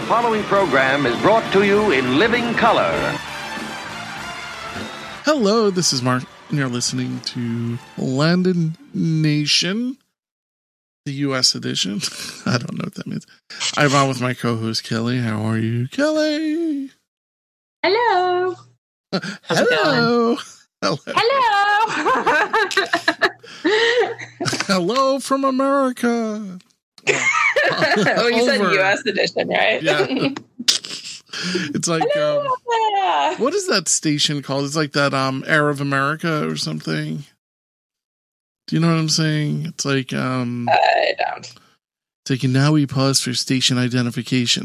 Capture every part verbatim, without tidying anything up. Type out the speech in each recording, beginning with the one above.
The following program is brought to you in living color. Hello, this is Mark, and you're listening to Landon Nation, the U S edition. I don't know what that means. I'm on with my co-host, Kelly. How are you, Kelly? Hello. Hello. Hello. Hello. Hello from America. Oh, you said U S edition, right? Yeah. It's like, um, what is that station called? It's like that um, Air of America or something. Do you know what I'm saying? It's like, um, I don't. It's like, now we pause for station identification.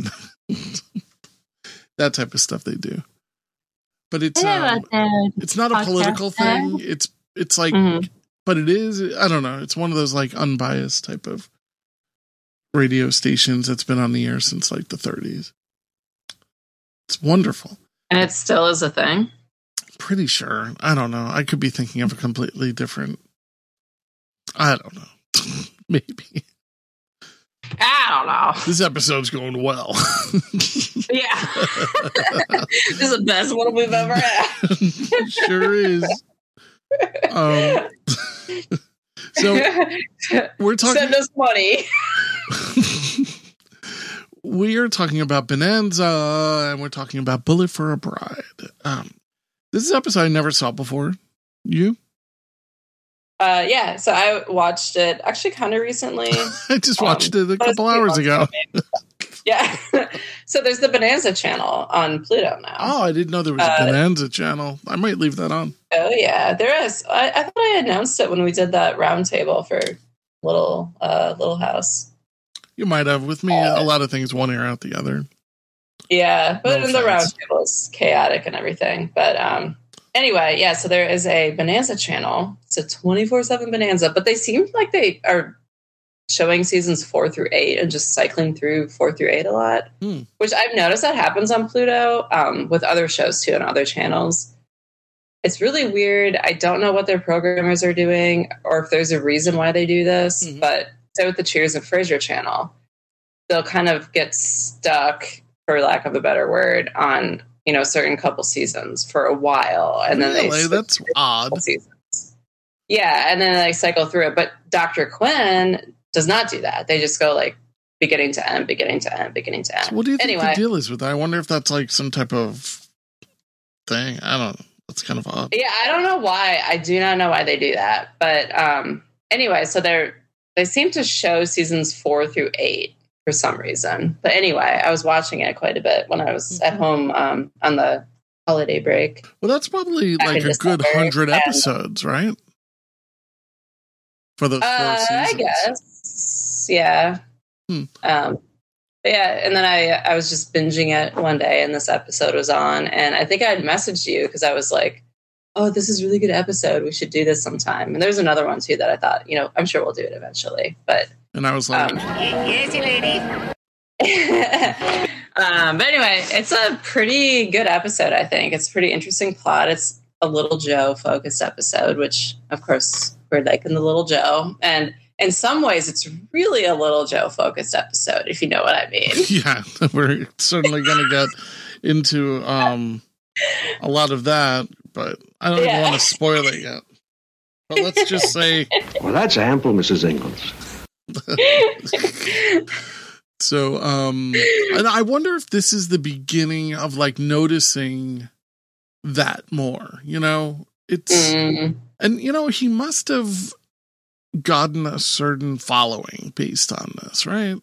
That type of stuff they do. But it's, um, it's not a political thing. It's, it's like, mm-hmm. But it is, I don't know. It's one of those like unbiased type of radio stations that's been on the air since like the thirties. It's wonderful. And it still is a thing? Pretty sure. I don't know. I could be thinking of a completely different, I don't know. Maybe. I don't know. This episode's going well. Yeah. This is the best one we've ever had. Sure is. Um, so we're talking. Send us money. We are talking about Bonanza, and we're talking about Bullet for a Bride. Um, this is an episode I never saw before. You? Uh, yeah. So I watched it actually kind of recently. I just watched um, it a couple hours ago. Yeah. So there's the Bonanza channel on Pluto now. Oh, I didn't know there was a uh, Bonanza channel. I might leave that on. Oh yeah, there is. I, I thought I announced it when we did that roundtable for Little uh, Little House. You might have. With me, uh, a lot of things one ear out the other. Yeah, but no the roundtable is chaotic and everything. But um, anyway, yeah. So there is a Bonanza channel. It's a twenty-four seven Bonanza, but they seem like they are showing seasons four through eight and just cycling through four through eight a lot, hmm. which I've noticed that happens on Pluto um, with other shows too and other channels. It's really weird. I don't know what their programmers are doing or if there's a reason why they do this, mm-hmm. but so with the Cheers and Frasier channel, they'll kind of get stuck, for lack of a better word, on, you know, certain couple seasons for a while. And really? then they That's odd. Seasons. Yeah. And then they cycle through it. But Doctor Quinn does not do that. They just go like beginning to end, beginning to end, beginning to end. So what do you think anyway, the deal is with that? I wonder if that's like some type of thing. I don't know. That's kind of odd. Yeah. I don't know why. I do not know why they do that. But um, anyway, so they're, They seem to show seasons four through eight for some reason. But anyway, I was watching it quite a bit when I was mm-hmm. at home um, on the holiday break. Well, that's probably like a good hundred episodes, right? For the uh, four seasons. I guess. Yeah. Hmm. Um, but yeah. And then I, I was just binging it one day and this episode was on. And I think I had messaged you because I was like, oh, this is a really good episode. We should do this sometime. And there's another one, too, that I thought, you know, I'm sure we'll do it eventually. But And I was like, um, yes, lady. um, but anyway, it's a pretty good episode, I think. It's a pretty interesting plot. It's a Little Joe-focused episode, which, of course, we're liking the Little Joe. And in some ways, it's really a Little Joe-focused episode, if you know what I mean. Yeah, we're certainly going to get into um, a lot of that. But I don't yeah. even want to spoil it yet. But let's just say... Well, that's ample, Missus Ingalls. So, um... and I wonder if this is the beginning of, like, noticing that more, you know? It's... Mm. And, you know, he must have gotten a certain following based on this, right?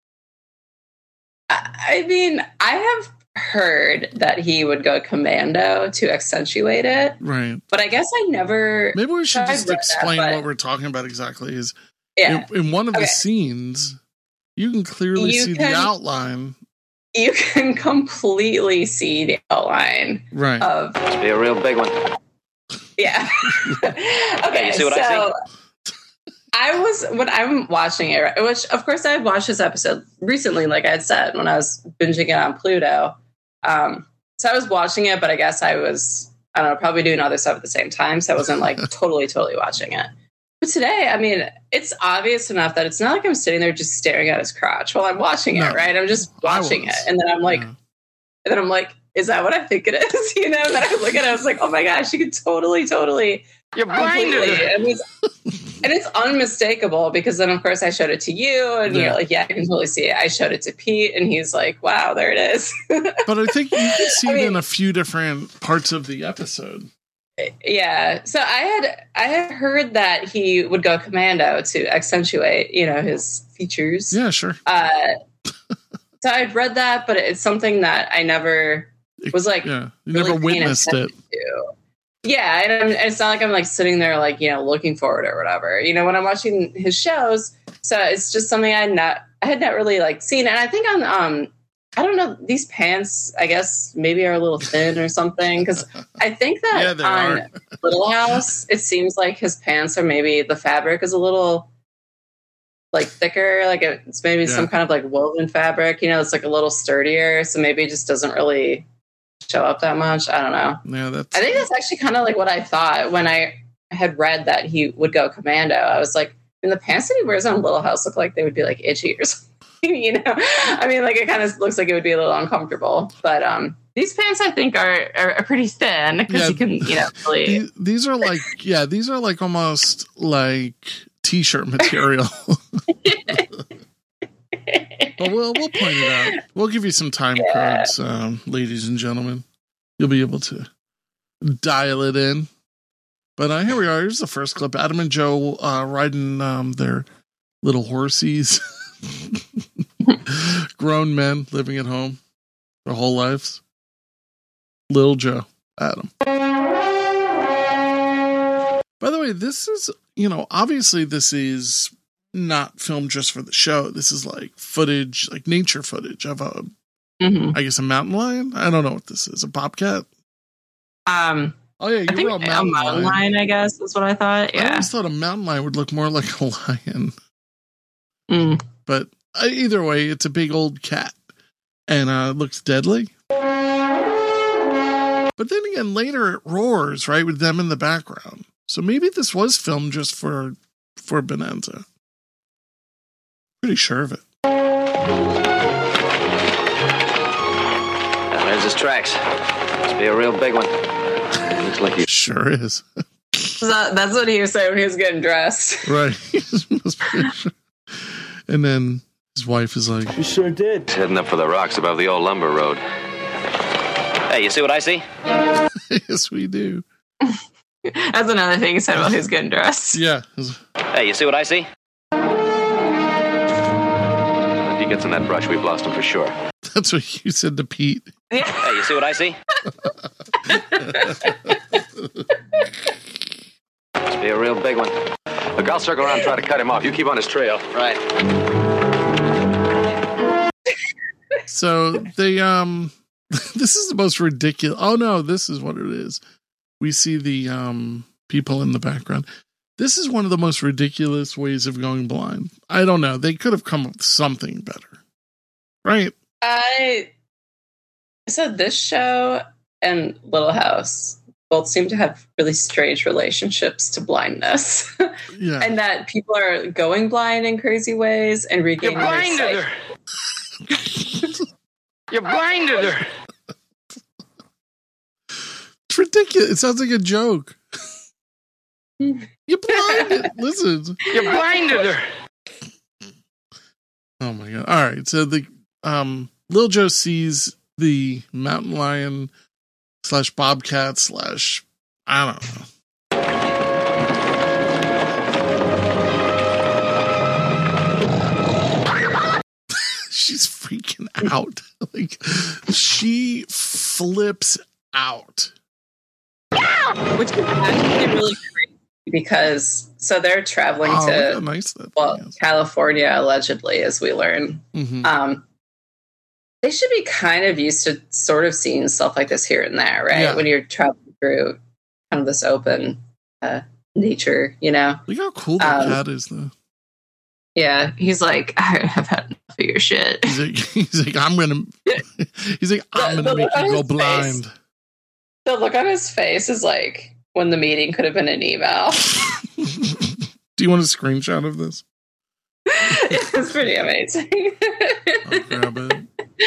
I mean, I have... heard that he would go commando to accentuate it, right? But I guess I never. Maybe we should just explain that, what we're talking about exactly. Is yeah. in, in one of okay. the scenes, you can clearly you see can, the outline. You can completely see the outline, right? Of must be a real big one. Yeah. Okay, you see what so I see? I was, when I'm watching it, which of course I watched this episode recently, like I had said, when I was binging it on Pluto. Um, so I was watching it, but I guess I was, I don't know, probably doing other stuff at the same time. So I wasn't like totally, totally watching it. But today, I mean, it's obvious enough that it's not like I'm sitting there just staring at his crotch while I'm watching no, it, right? I'm just watching it. And then I'm like, yeah. and then I'm like, is that what I think it is? You know, and then I look at it, I was like, oh my gosh, you could totally, totally. You're blinded. And it's, and it's unmistakable because then, of course, I showed it to you and yeah. you're like, yeah, I can totally see it. I showed it to Pete and he's like, wow, there it is. But I think you can see I it mean, in a few different parts of the episode. Yeah. So I had, I had heard that he would go commando to accentuate, you know, his features. Yeah, sure. Uh, so I'd read that, but it's something that I never was like, yeah, you really never witnessed it. To. Yeah, and I'm, it's not like I'm like sitting there like, you know, looking for it or whatever. You know, when I'm watching his shows, so it's just something I not I had not really like seen. And I think on um I don't know, these pants I guess maybe are a little thin or something because I think that yeah, on are. Little House it seems like his pants are maybe the fabric is a little like thicker, like it's maybe yeah. some kind of like woven fabric. You know, it's like a little sturdier, so maybe it just doesn't really show up that much. I don't know. Yeah, that's. I think that's actually kind of like what I thought when I had read that he would go commando. I was like, in the pants that he wears on Little House look like they would be like itchy or something. You know, I mean, like it kind of looks like it would be a little uncomfortable. But um, these pants I think are are, are pretty thin because yeah, you can, you know, really. These, these are like yeah, these are like almost like t-shirt material. But we'll we'll point it out. We'll give you some time yeah. cards, um, ladies and gentlemen. You'll be able to dial it in. But uh, here we are. Here's the first clip. Adam and Joe uh, riding um, their little horsies. Grown men living at home their whole lives. Little Joe, Adam. By the way, this is, you know, obviously this is not filmed just for the show. This is like footage, like nature footage of a, mm-hmm. I guess a mountain lion. I don't know what this is. A bobcat. Um. Oh yeah, you I think were a mountain, a mountain lion. lion. I guess is what I thought. Yeah. I always thought a mountain lion would look more like a lion. Mm. But uh, either way, it's a big old cat, and uh, it looks deadly. But then again, later it roars right with them in the background. So maybe this was filmed just for for Bonanza. Pretty sure of it. There's his tracks. Must be a real big one. Looks like he sure is. That, that's what he was saying when he was getting dressed. Right. And then his wife is like, "You sure did." He's heading up for the rocks above the old lumber road. Hey, you see what I see? Yes, we do. That's another thing he said while he was getting dressed. Yeah. Hey, you see what I see? If he gets in that brush, we've lost him for sure. That's what you said to Pete. Yeah. Hey, you see what I see? Must be a real big one. Look, I'll circle around and try to cut him off. You keep on his trail. Right. So they, um, this is the most ridiculous. Oh no, this is what it is. We see the um, people in the background. This is one of the most ridiculous ways of going blind. I don't know. They could have come up with something better. Right? I so this show and Little House both seem to have really strange relationships to blindness. Yeah. And that people are going blind in crazy ways and regaining You're blinded their sight. You blinded her. It's ridiculous. It sounds like a joke. You blinded. Listen. You blinded her. Oh my god. All right. So the um Lil Joe sees the mountain lion slash bobcat slash I don't know. She's freaking out. Like she flips out. Which is actually really crazy because so they're traveling oh, to how nice that well, is. California allegedly, as we learn. Mm-hmm. Um, they should be kind of used to sort of seeing stuff like this here and there, right? Yeah. When you're traveling through kind of this open uh, nature, you know. Look how cool that um, cat is, though. Yeah, he's like, I have had enough of your shit. He's like, he's like I'm gonna. He's like, I'm the, gonna the make you go blind. Face, the look on his face is like when the meeting could have been an email. Do you want a screenshot of this? It's pretty amazing. I'll grab it.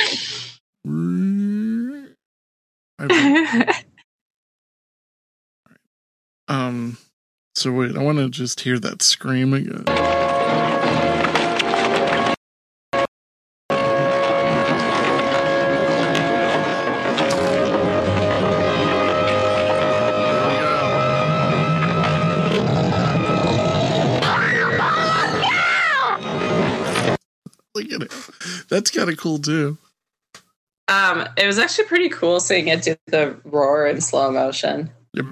um. So wait, I want to just hear that scream again. Look at it. That's kind of cool too. Um, it was actually pretty cool seeing it do the roar in slow motion.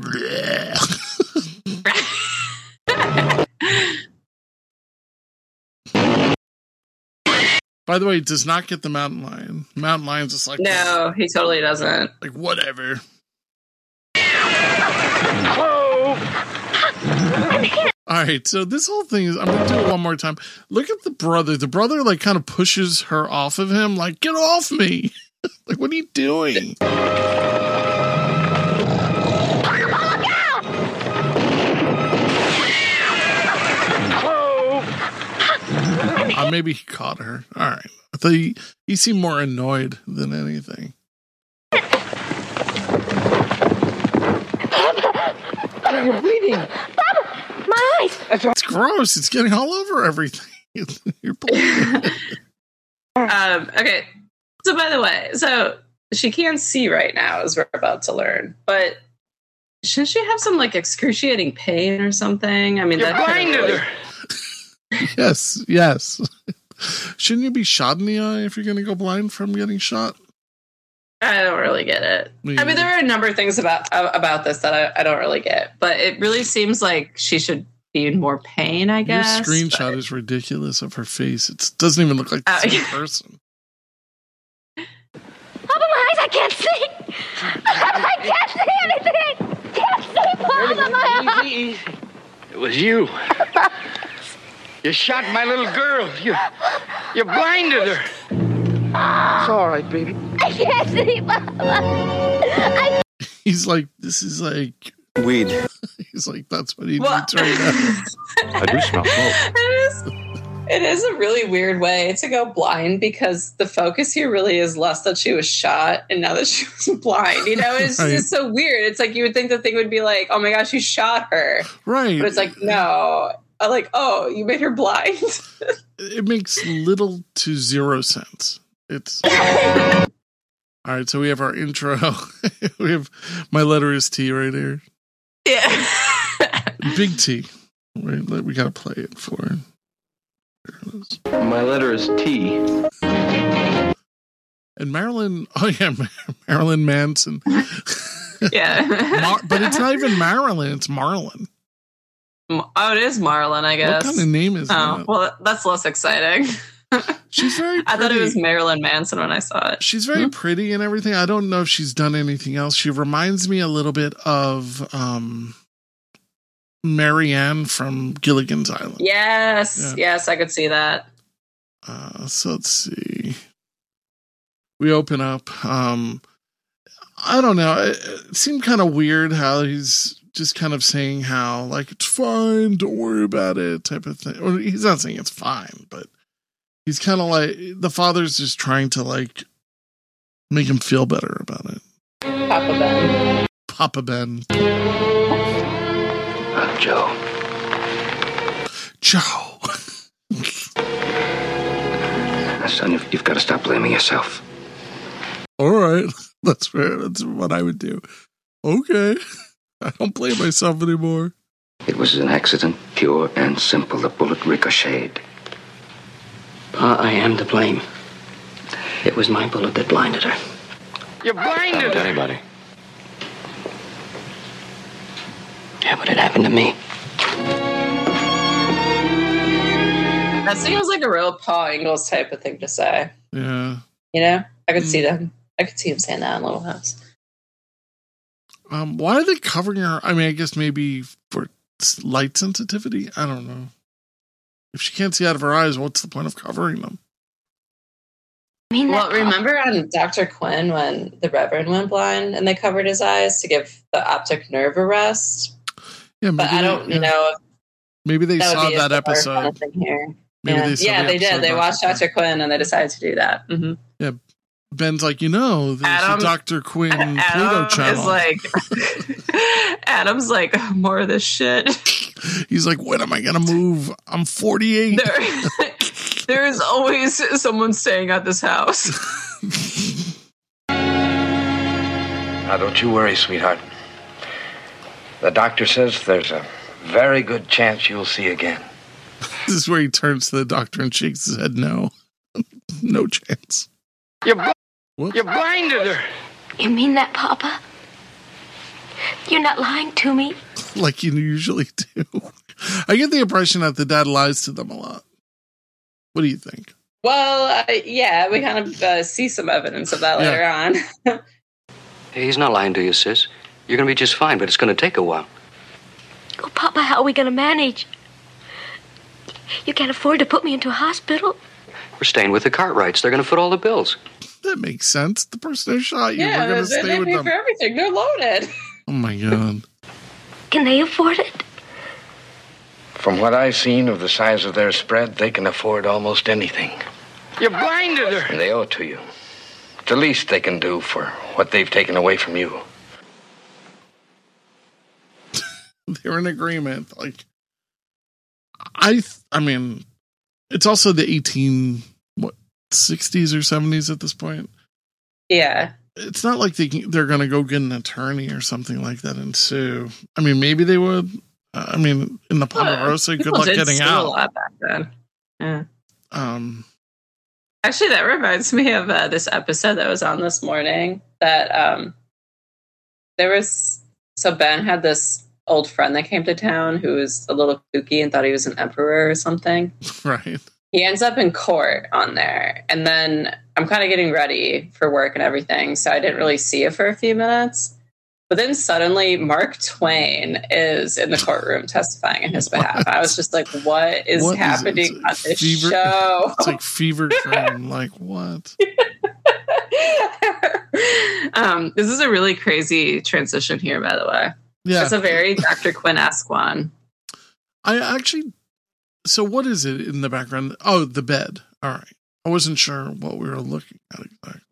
By the way, it does not get the mountain lion. Mountain lion's just like, no, he totally doesn't. Like whatever. All right, so this whole thing is, I'm going to do it one more time. Look at the brother. The brother, like, kind of pushes her off of him, like, get off me. Like, what are you doing? Uh, maybe he caught her. All right. I thought he, he seemed more annoyed than anything. You're bleeding. Papa, my eyes. It's gross. It's getting all over everything. You're bleeding. um, okay. So, by the way, so she can't see right now, as we're about to learn, but shouldn't she have some like excruciating pain or something? I mean, You're that blinded kind of, her. Yes, yes. Shouldn't you be shot in the eye if you're going to go blind from getting shot? I don't really get it. Me I mean, there are a number of things about about this that I, I don't really get, but it really seems like she should be in more pain, I guess. Your screenshot but... is ridiculous of her face. It doesn't even look like the uh, same yeah. person. Papa, my eyes, I can't see. I can't see anything. Can't see, Papa, my eyes. Easy, easy. It was you. You shot my little girl. You, you blinded her. It's all right, baby. I can't see, Papa. I... He's like, this is like weed. He's like, that's what he Well, needs right now. I do smell smoke. It is, it is a really weird way to go blind because the focus here really is less that she was shot and now that she was blind. You know, it's Right. just so weird. It's like you would think the thing would be like, oh my gosh, you shot her. Right. But it's like, no. I'm like, oh, you made her blind. It makes little to zero sense. It's all right. So we have our intro. We have my letter is T right here. Yeah. Big T. Wait, we gotta play it for her. There it is. My letter is T. And Marilyn. Oh yeah, Marilyn Manson. Yeah. Mar- but it's not even Marilyn. It's Marlon. Oh, it is Marlon, I guess. What kind of name is Oh, that? well, that's less exciting. She's very pretty. I thought it was Marilyn Manson when I saw it. She's very mm-hmm. pretty and everything. I don't know if she's done anything else. She reminds me a little bit of um, Marianne from Gilligan's Island. Yes, yeah. yes, I could see that. Uh, so let's see. We open up. Um, I don't know. It, it seemed kind of weird how he's just kind of saying how, like, it's fine, don't worry about it, type of thing. Or he's not saying it's fine, but he's kind of like, the father's just trying to, like, make him feel better about it. Papa Ben. Papa Ben. Uh, Joe. Joe. Now, son, you've, you've got to stop blaming yourself. All right. That's fair. That's what I would do. Okay. I don't blame myself anymore. It was an accident, pure and simple. The bullet ricocheted. Pa, I am to blame. It was my bullet that blinded her. You blinded her. Anybody? Yeah, but it happened to me. That seems like a real Paul Ingalls type of thing to say. Yeah. You know? I could Mm. see them. I could see him saying that in Little House. Um, why are they covering her? I mean, I guess maybe for light sensitivity. I don't know. If she can't see out of her eyes, what's the point of covering them? I mean, Well, that- remember on Doctor Quinn when the Reverend went blind and they covered his eyes to give the optic nerve a rest? Yeah, But I don't yeah. know. If, Maybe they that saw that episode. Kind of thing here. Maybe yeah, they, saw yeah, the they did. They watched Doctor Quinn. Quinn and they decided to do that. Mm-hmm. Yeah. Ben's like, you know, there's Adam, a Doctor Quinn Adam Pluto channel. Is like, Adam's like, more of this shit. He's like, when am I going to move? I'm forty-eight. There, there is always someone staying at this house. Now, don't you worry, sweetheart. The doctor says there's a very good chance you'll see again. This is where he turns to the doctor and shakes his head no. No chance. You, bl- you blinded her. You mean that, Papa? You're not lying to me? Like you usually do. I get the impression that the dad lies to them a lot. What do you think? Well, uh, yeah, we kind of uh, see some evidence of that Yeah. later on. Hey, he's not lying to you, sis. You're going to be just fine, but it's going to take a while. Oh, Papa, how are we going to manage? You can't afford to put me into a hospital. We're staying with the Cartwrights. They're going to foot all the bills. That makes sense. The person who shot you, Yeah, we're going to they, stay they with pay them. for everything. They're loaded. Oh my God. Can they afford it? From what I've seen of the size of their spread, they can afford almost anything. You blinded her. And they owe it to you. It's the least they can do for what they've taken away from you. They're in agreement. Like, I, th- I mean, it's also the eighteen, what, sixties or seventies at this point. Yeah. It's not like they can, they're going to go get an attorney or something like that and sue. I mean, maybe they would. I mean, in the Ponderosa, good People luck did getting sue out. a lot back then. Yeah. Um, Actually, that reminds me of uh, this episode that was on this morning. That um, there was so Ben had this old friend that came to town who was a little kooky and thought he was an emperor or something. right. He ends up in court on there, and then I'm kind of getting ready for work and everything, so I didn't really see it for a few minutes. But then suddenly, Mark Twain is in the courtroom testifying in his behalf. I was just like, "What is What is it? happening It's on this fever- show?" It's like fever dream. Like, what? um, this is a really crazy transition here, by the way. Yeah. It's a very Doctor Quinn-esque one. I actually, so what is it in the background? Oh, the bed. All right. I wasn't sure what we were looking at exactly.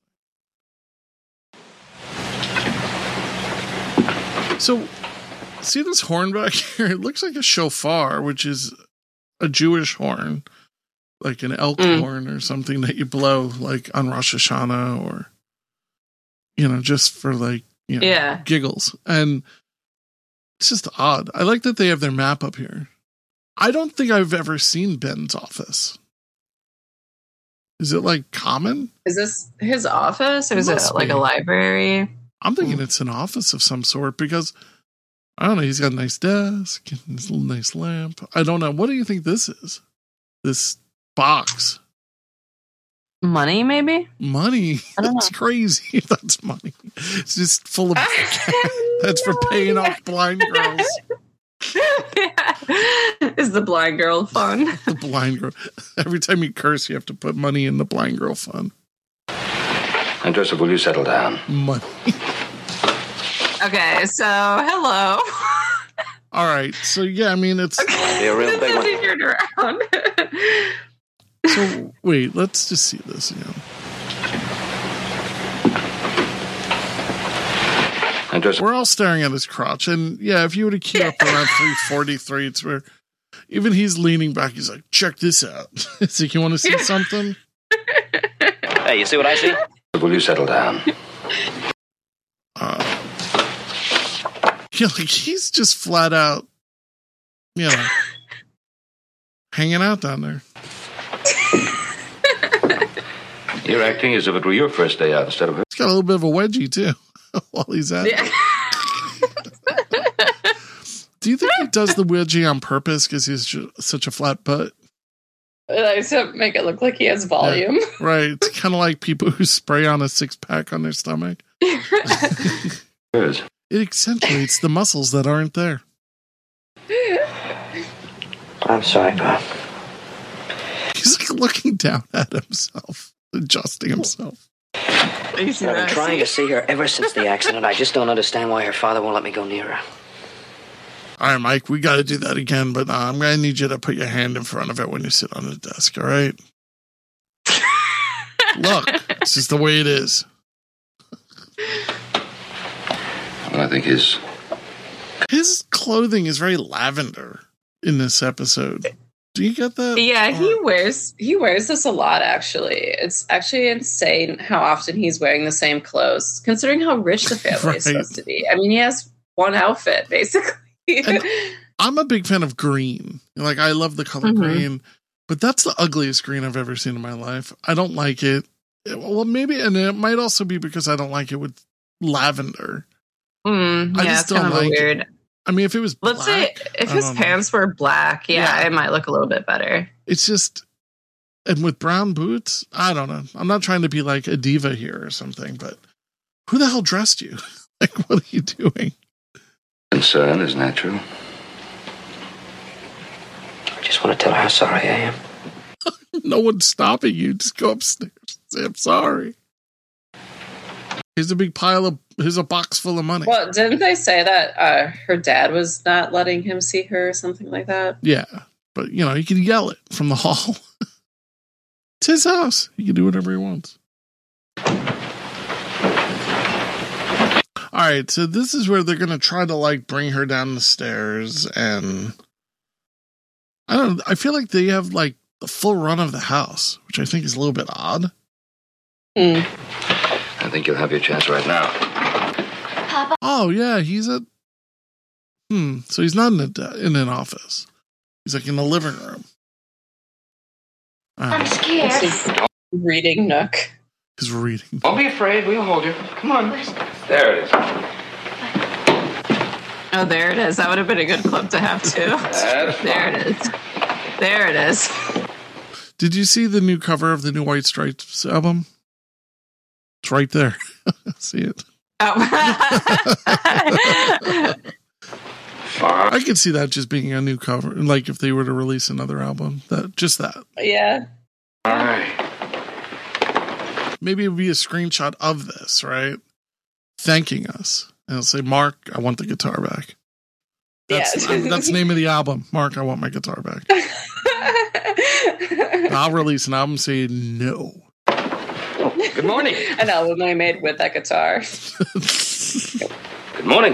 So, see this horn back here? It looks like a shofar, which is a Jewish horn, like an elk Mm. horn or something that you blow like on Rosh Hashanah or, you know, just for like, you know, Yeah. giggles. And it's just odd. I like that they have their map up here. I don't think I've ever seen Ben's office. Is it like common? Is this his office, or is it Must like be. a library? I'm thinking it's an office of some sort because I don't know. He's got a nice desk and this little nice lamp. I don't know. What do you think this is? This box. Money, maybe? Money. I don't That's know. crazy. That's money. It's just full of. That's for No paying idea. off blind girls. Is the blind girl fun? The blind girl. Every time you curse, you have to put money in the blind girl fund. And Joseph, will you settle down? Money. Okay, so hello. All right. So yeah, I mean it's. You're a real big one. This turned around. So wait, let's just see this again. And Joseph, We're all staring at his crotch, and yeah, if you were to key up around three forty-three, it's where even he's leaning back. He's like, "Check this out." It's like, you want to see something? Hey, you see what I see? will you settle down? Uh, yeah, like he's just flat out, you know, hanging out down there. You're acting as if it were your first day out instead of her. He's got a little bit of a wedgie too while he's at it. Yeah. Do you think he does the wedgie on purpose because he's ju- such a flat butt? Like to make it look like he has volume. Yeah, right. It's kind of like people who spray on a six pack on their stomach. Yours. It accentuates the muscles that aren't there. I'm sorry, Pop. He's like looking down at himself, adjusting himself. You see I've been that? trying to see her ever since the accident. I just don't understand why her father won't let me go near her. All right, Mike, we got to do that again, but uh, I'm going to need you to put your hand in front of it when you sit on the desk, all right? Look, it's just the way it is. Well, I think his... His clothing is very lavender in this episode. Do you get that? Yeah, he wears he wears this a lot, actually. It's actually insane how often he's wearing the same clothes, considering how rich the family right. is supposed to be. I mean, he has one outfit, basically. And I'm a big fan of green. Like, I love the color mm-hmm. green, but that's the ugliest green I've ever seen in my life. I don't like it. Well, maybe, and it might also be because I don't like it with lavender. Mm, yeah, I just don't like weird. It. I mean, if it was black, let's say if his pants know. were black, yeah, yeah, it might look a little bit better. It's just, and with brown boots, I don't know. I'm not trying to be like a diva here or something, but who the hell dressed you? Like, what are you doing? Concern, isn't that true? I just want to tell her how sorry I am. No one's stopping you. Just go upstairs and say, I'm sorry. Here's a big pile of, here's a box full of money. Well, didn't they say that uh, her dad was not letting him see her or something like that? Yeah. But, you know, he can yell it from the hall. It's his house. He can do whatever he wants. All right. So this is where they're going to try to, like, bring her down the stairs. And I don't know. I feel like they have, like, the full run of the house, which I think is a little bit odd. Hmm. I think you'll have your chance right now. Papa. Oh, yeah, he's at... Hmm, so he's not in, a, in an office. He's like in the living room. I'm scared. Reading Nook. He's reading. Don't be afraid, we'll hold you. Come on. There it is. Oh, there it is. That would have been a good clip to have, too. That's there it is. There it is. Did you see the new cover of the new White Stripes album? It's right there. See it? Oh. I could see that just being a new cover. Like if they were to release another album. That just that. Yeah. All right. Maybe it would be a screenshot of this, right? Thanking us. And it'll say, Mark, I want the guitar back. That's, yeah. That's the name of the album. Mark, I want my guitar back. I'll release an album saying no. Oh, good morning. An album I made with that guitar. Good morning.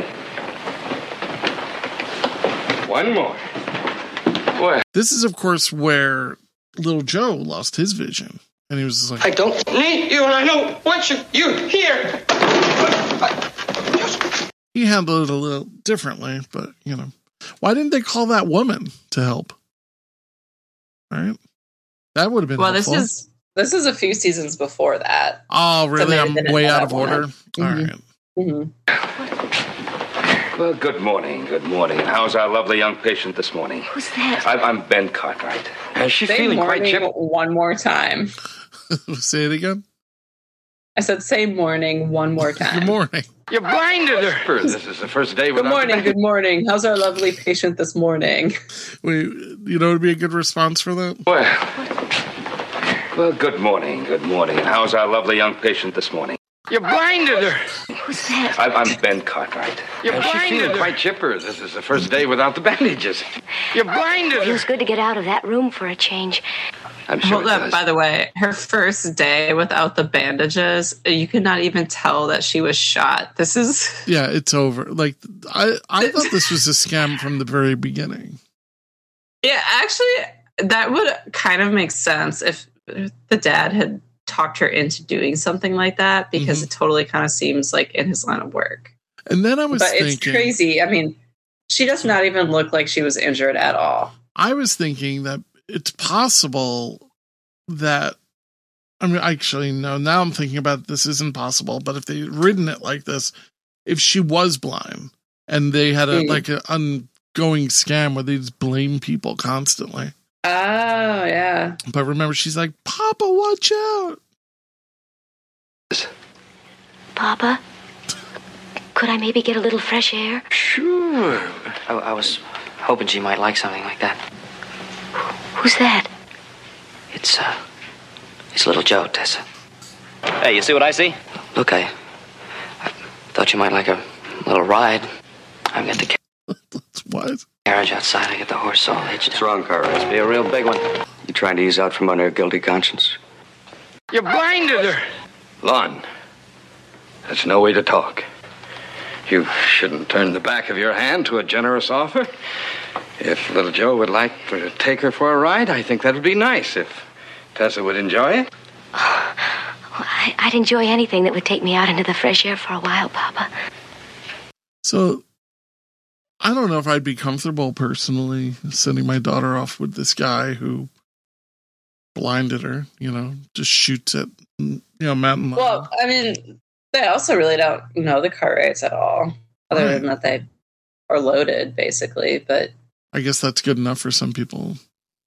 One more. Boy. This is, of course, where little Joe lost his vision. And he was just like, I don't need you and I don't want you, you here. He handled it a little differently, but, you know. Why didn't they call that woman to help? All right. That would have been well, helpful. this is this is a few seasons before that. Oh, really? So I'm way out of order? Mm-hmm. All right. Mm-hmm. Well, good morning, good morning. And how's our lovely young patient this morning? Who's that? I'm, I'm Ben Cartwright. Is she Say feeling quite chip? One more time. Say it again? I said, say morning one more time. Good morning. You blinded her. This is the first day without... Good morning, good morning. How's our lovely patient this morning? Wait, you know what would be a good response for that? Well, well, good morning, good morning. And how's our lovely young patient this morning? You blinded her. Who's that? I'm, I'm Ben Cartwright. You Is she blinded feeling her. quite chipper? This is the first day without the bandages. You blinded her. Feels good to get out of that room for a change. I'm sure Hold it up, does. by the way, her first day without the bandages, you could not even tell that she was shot. This is... Yeah, it's over. Like, I, I thought this was a scam from the very beginning. Yeah, actually, that would kind of make sense if the dad had talked her into doing something like that, because mm-hmm. it totally kind of seems like in his line of work. And then I was but thinking... it's crazy. I mean, she does not even look like she was injured at all. I was thinking that it's possible that, I mean, actually, no, now I'm thinking about this isn't possible, but if they'd written it like this, if she was blind and they had a mm. like an ongoing scam where they just blame people constantly. Oh, yeah. But remember, she's like, Papa, watch out. Papa, could I maybe get a little fresh air? Sure. I, I was hoping she might like something like that. Who's that? It's, uh, it's little Joe, Tessa. Hey, you see what I see? Look, I, I thought you might like a little ride. I've got the... What? Garage outside, I get the horse all hitched up. What's wrong, car? Must be a real big one. You trying to ease out from under a guilty conscience? You blinded her! Lon, that's no way to talk. You shouldn't turn the back of your hand to a generous offer. If little Joe would like to take her for a ride, I think that would be nice. If Tessa would enjoy it. Oh, well, I, I'd enjoy anything that would take me out into the fresh air for a while, Papa. So, I don't know if I'd be comfortable personally sending my daughter off with this guy who blinded her, you know, just shoots at, you know, mountain lion. Well, I mean, they also really don't know the car rights at all, other right. than that they are loaded, basically. But I guess that's good enough for some people.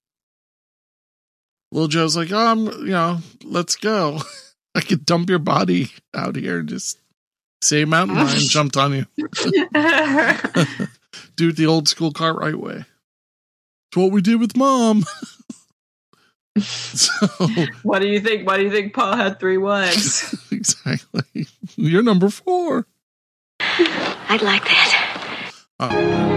Little Joe's like, oh, I'm, you know, let's go. I could dump your body out here and just say mountain lion jumped on you. Do it the old school Cartwright way. It's what we did with Mom. So, what do you think? Why do you think Pa had three wives? Exactly. You're number four. I'd like that. Oh.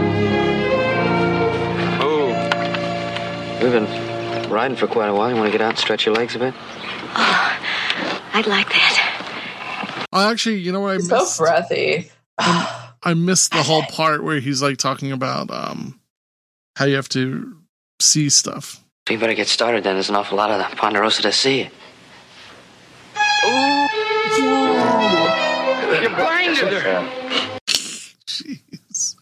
Oh. We've been riding for quite a while. You want to get out and stretch your legs a bit? Oh, I'd like that. Oh, actually, you know what I He's missed? So breathy. I, I missed the whole part where he's like talking about um how you have to see stuff. You better get started then. There's an awful lot of the Ponderosa to see. Ooh. You blinded her. Jeez.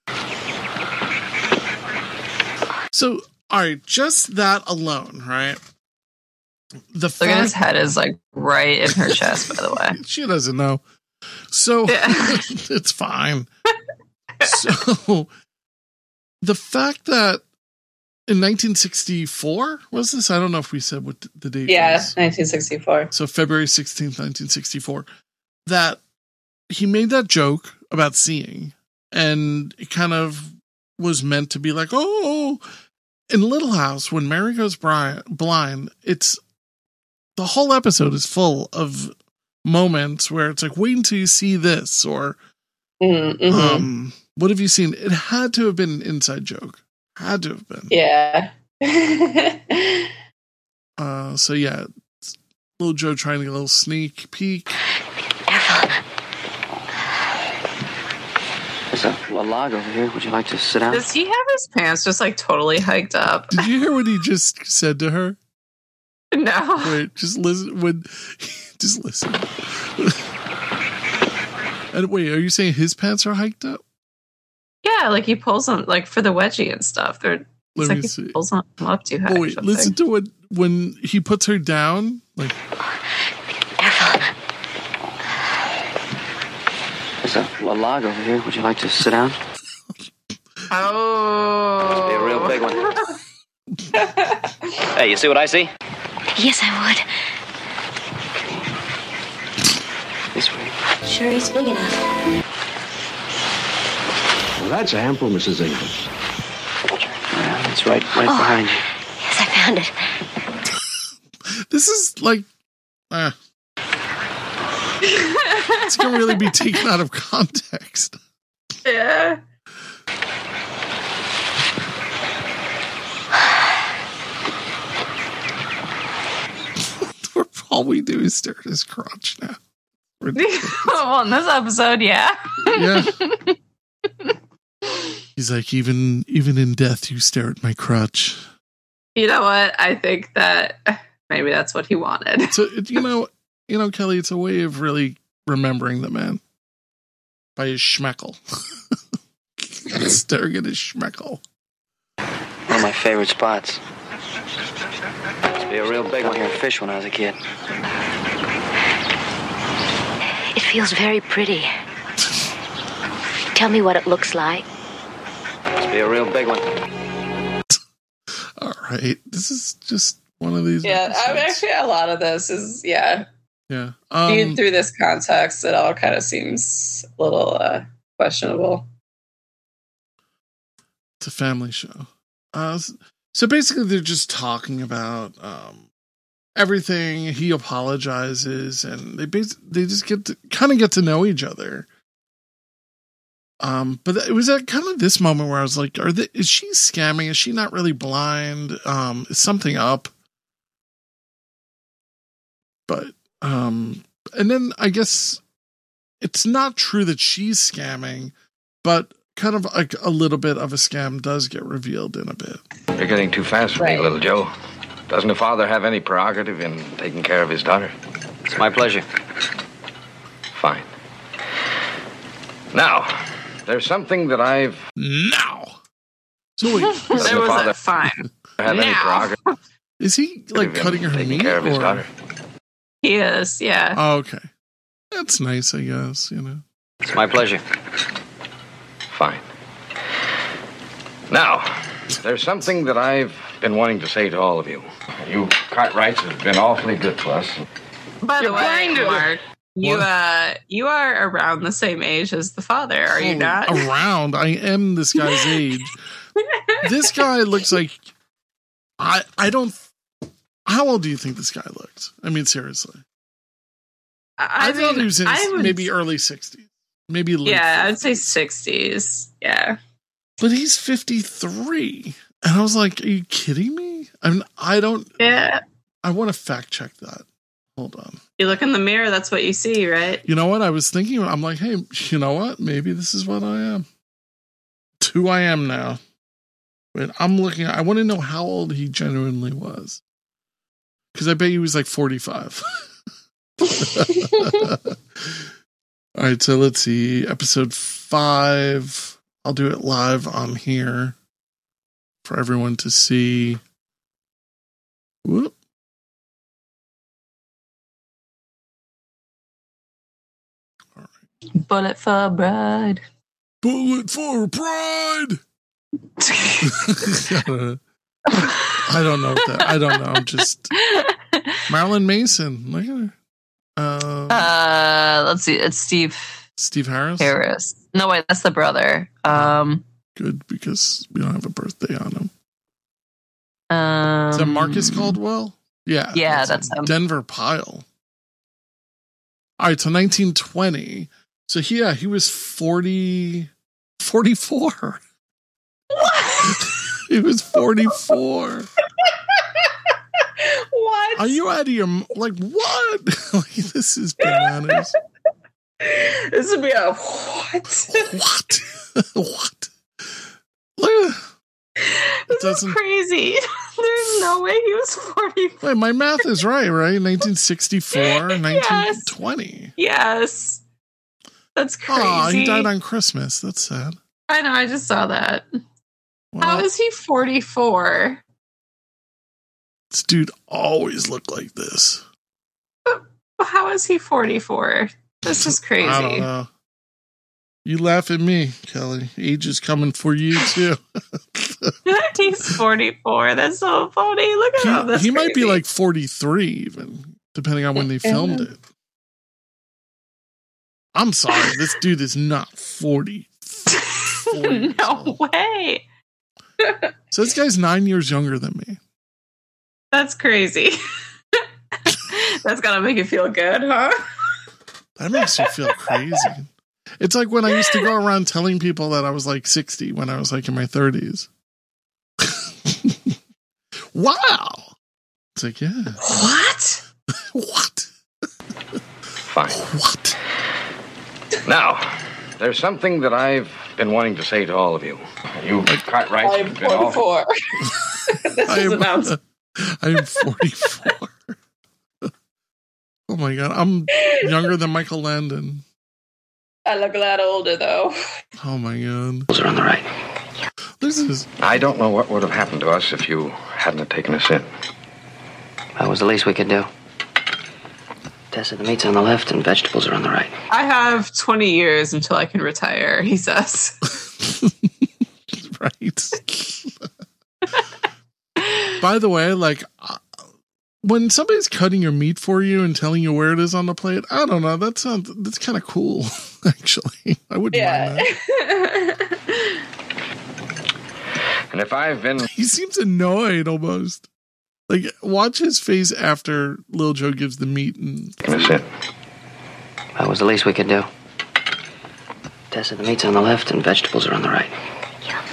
So, all right, just that alone, right? The Look fact- at his head is like right in her chest, by the way. She doesn't know. So, yeah. It's fine. So, the fact that in nineteen sixty-four, was this? I don't know if we said what the date yeah, was. Yeah, nineteen sixty-four. So February sixteenth, nineteen sixty-four. That he made that joke about seeing, and it kind of was meant to be like, oh, in Little House, when Mary goes blind, it's the whole episode is full of moments where it's like, wait until you see this, or mm-hmm. um, what have you seen? It had to have been an inside joke. Had to have been. Yeah. uh, so yeah, little Joe trying to get a little sneak peek. There's a, a log over here. Would you like to sit down? Does he have his pants just like totally hiked up? Did you hear what he just said to her? No. Wait, just listen. When just listen. And wait, are you saying his pants are hiked up? Yeah, like he pulls them, like for the wedgie and stuff. They're Let like me he see. pulls them up too high. Oh, wait, listen to what when he puts her down. Like, there's a, a log over here. Would you like to sit down? Oh, must be a real big one. Hey, you see what I see? Yes, I would. This way. Sure, he's big enough. Well, that's ample, Missus English. Yeah, it's right, right oh, behind you. Yes, I found it. This is like, uh, it's gonna really be taken out of context. Yeah. All we do is stare at his crotch now. Well, in this episode, yeah. Yeah. He's like, even even in death, you stare at my crotch. You know what? I think that maybe that's what he wanted. So you know, you know, Kelly, it's a way of really remembering the man by his schmeckle. Staring at his schmeckle. One of my favorite spots. Must be a real big one here. Fish when I was a kid. It feels very pretty. Tell me what it looks like. Must be a real big one. All right, this is just one of these. Yeah, episodes. I mean, actually, a lot of this is yeah. Yeah. Um, Viewed through this context, it all kind of seems a little uh, questionable. It's a family show. Uh, so basically, they're just talking about um, everything. He apologizes, and they bas- they just get to kind of get to know each other. Um, but it was at kind of this moment where I was like, are they, is she scamming? Is she not really blind? Um, is something up? But, um, and then I guess it's not true that she's scamming, but kind of like a little bit of a scam does get revealed in a bit. You're getting too fast for Right. me, little Joe. Doesn't a father have any prerogative in taking care of his daughter? It's my pleasure. Fine. Now, there's something that I've... Now! So wait, Doesn't There a was father a fine. have any Now. prerogative is he like in cutting her taking meat? care of his or- daughter? He is, yeah. Oh, okay. That's nice, I guess, you know. It's my pleasure. Fine. Now, there's something that I've been wanting to say to all of you. You Cartwrights have been awfully good to us. By the You're way, blinded. Mark, you What? uh, you are around the same age as the father, are you Holy- not? Around. I am this guy's age. This guy looks like I I don't how old do you think this guy looked? I mean, seriously. I, I, thought mean, he was in I his would, maybe early sixties. Maybe late yeah, I'd fifties. say sixties. Yeah. But he's fifty-three. And I was like, are you kidding me? I mean, I don't Yeah. I want to fact check that. Hold on. You look in the mirror, that's what you see, right? You know what? I was thinking, I'm like, hey, you know what? Maybe this is what I am. It's who I am now. Wait, I'm looking, I want to know how old he genuinely was. Because I bet he was like forty-five. All right, so let's see. Episode five. I'll do it live on here for everyone to see. Whoop. Bullet for bride. Bullet for pride. I don't know what that. I don't know. I'm just Marilyn Mason. Look at her. Uh, Uh, let's see. It's Steve Steve Harris. Harris. No, wait, that's the brother. Um, Good, because we don't have a birthday on him. um Is that Marcus Caldwell? Yeah. Yeah, that's him. Denver Pyle. All right, so nineteen twenty. So yeah, he was forty, forty-four. He was forty-four. What? Are you out of your m- like what? Like, this is bananas. This would be a what? What? What? Look at This doesn't- is crazy. There's no way he was forty-four. Wait, my math is right, right? nineteen sixty-four, nineteen twenty. Yes. That's crazy. Oh, he died on Christmas. That's sad. I know, I just saw that. Well, How is he forty-four? this dude always looked like this. How is he forty-four? This is crazy. I don't know. You laugh at me, Kelly. Age is coming for you too. He's forty-four. That's so funny. Look at him. he That's he might be crazy. like forty-three, even depending on when they filmed it. I'm sorry, this dude is not forty. forty No way. So this guy's nine years younger than me. That's crazy. That's gotta make you feel good, huh? That makes you feel crazy. It's like when I used to go around telling people that I was like sixty when I was like in my thirties. Wow. It's like, yeah. What? What? Fine. What? Now, there's something that I've been wanting to say to all of you. You Cartwrights I'm have been awful. forty-four. This I is am, announced. I am forty-four. Oh my God. I'm younger than Michael Landon. I look a lot older though. Oh my God. Those are on the right. This is. I don't know what would have happened to us if you hadn't have taken us in. That was the least we could do. Tessa, the meat's on the left and vegetables are on the right. I have twenty years until I can retire, he says. Right. By the way, like, uh, when somebody's cutting your meat for you and telling you where it is on the plate, I don't know. That sounds, that's kind of cool, actually. I wouldn't mind that. And if I've been... He seems annoyed almost. Like, watch his face after Lil Joe gives the meat and... That's it. That was the least we could do. Tessa, the meat's on the left and vegetables are on the right. Yeah.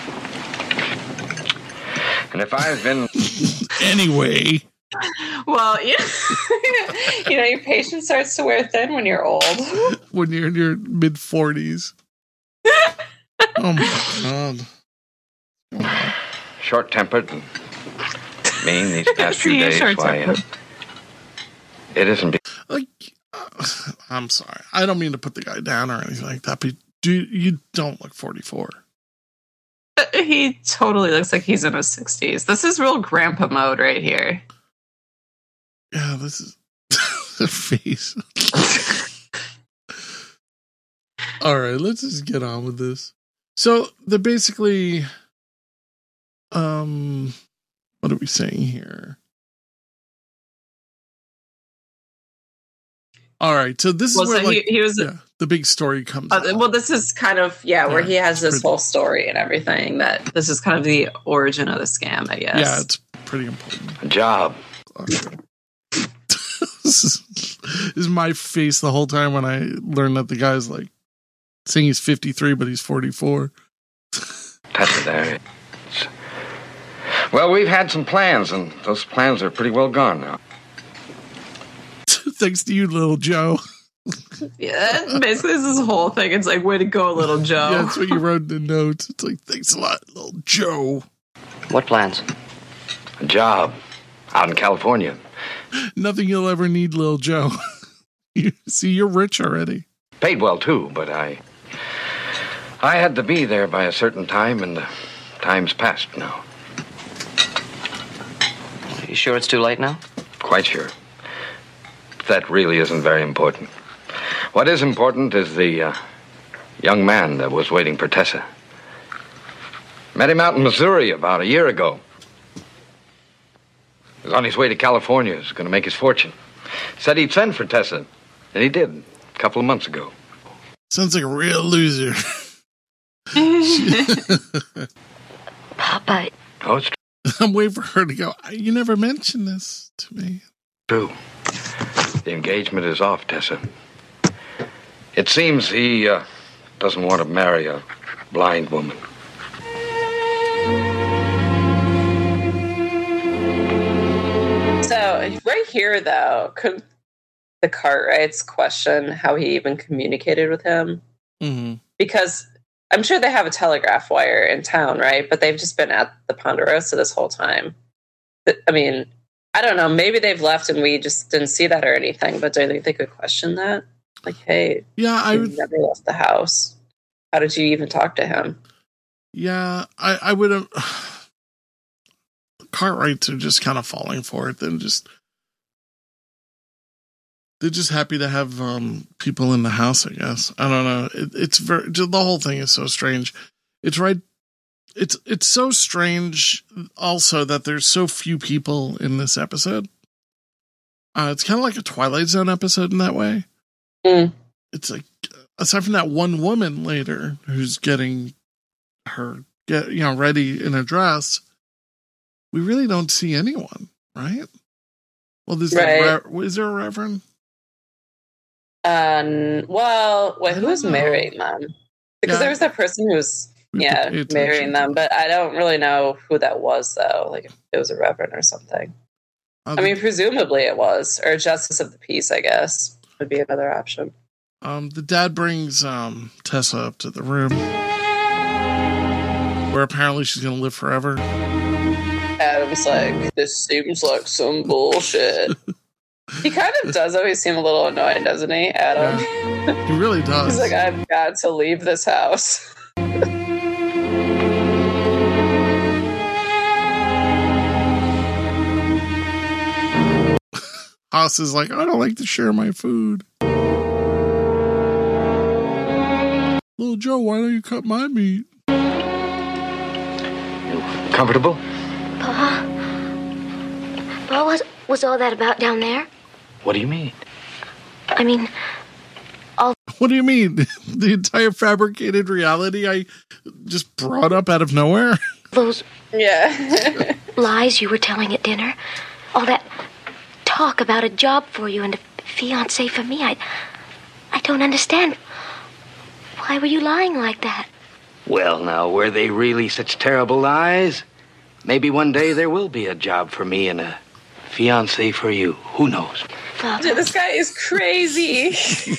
And if I've been... Anyway... Well, yeah. You know, your patience starts to wear thin when you're old. When you're in your mid forties. Oh my god. Short-tempered and mean these past few days. Why, uh, it isn't... Be- like, uh, I'm sorry. I don't mean to put the guy down or anything like that, but do you don't look forty-four. He totally looks like he's in his sixties. This is real grandpa mode right here. Yeah, this is the face. All right, let's just get on with this. So they're basically, um, what are we saying here? All right, so this well, is where so like, he, he was yeah, the big story comes. Uh, well, this is kind of yeah, where yeah, he has this pretty, whole story and everything. That this is kind of the origin of the scam, I guess. Yeah, it's pretty important. A job. Okay. This is, this is my face the whole time when I learned that the guy's like saying he's fifty-three, but he's forty-four. Tessa there. It's... Well, we've had some plans, and those plans are pretty well gone now. Thanks to you, little Joe. Yeah, basically this whole thing. It's like, way to go, little Joe. Yeah, that's what you wrote in the notes. It's like, thanks a lot, little Joe. What plans? A job out in California. Nothing you'll ever need, little Joe. You, see, you're rich already. Paid well, too, but I... I had to be there by a certain time, and the time's passed now. Are you sure it's too late now? Quite sure. That really isn't very important. What is important is the uh, young man that was waiting for Tessa. Met him out in Missouri about a year ago. He was on his way to California. He was going to make his fortune. Said he'd send for Tessa, and he did a couple of months ago. Sounds like a real loser. Papa. Oh, it's true. I'm waiting for her to go, you never mentioned this to me. True. The engagement is off, Tessa. It seems he uh, doesn't want to marry a blind woman. So, right here, though, could the Cartwrights question how he even communicated with him? Mm-hmm. Because I'm sure they have a telegraph wire in town, right? But they've just been at the Ponderosa this whole time. I mean, I don't know. Maybe they've left and we just didn't see that or anything. But do you think they could question that? Like, hey, yeah, I would, never left the house. How did you even talk to him? Yeah, I, I would have. Cartwrights are just kind of falling for it. Then just they're just happy to have um, people in the house. I guess I don't know. It, it's very the whole thing is so strange. It's right. It's it's so strange. Also, that there's so few people in this episode. Uh, it's kind of like a Twilight Zone episode in that way. Mm. It's like aside from that one woman later who's getting her get you know ready in a dress. We really don't see anyone, right? Well, there's right. Re- is there a reverend? Um. Well, wait, who was marrying them? Because yeah. there was that person who was, yeah, marrying them, but I don't really know who that was, though. Like, if it was a reverend or something. Um, I mean, presumably it was, or a justice of the peace, I guess, would be another option. Um, the dad brings um Tessa up to the room where apparently she's going to live forever. Adam's like, this seems like some bullshit. He kind of does always seem a little annoying, doesn't he, Adam? Yeah, he really does. He's like, I've got to leave this house. Haas is like, I don't like to share my food. Little Joe, why don't you cut my meat? Comfortable? Pa? Pa, what was all that about down there? What do you mean? I mean, all... What do you mean? The entire fabricated reality I just brought up out of nowhere? Those... Yeah. lies you were telling at dinner? All that talk about a job for you and a fiancé for me? I... I don't understand. Why Why were you lying like that? Well, now, were they really such terrible lies? Maybe one day there will be a job for me and a fiancé for you. Who knows? Dude, this guy is crazy.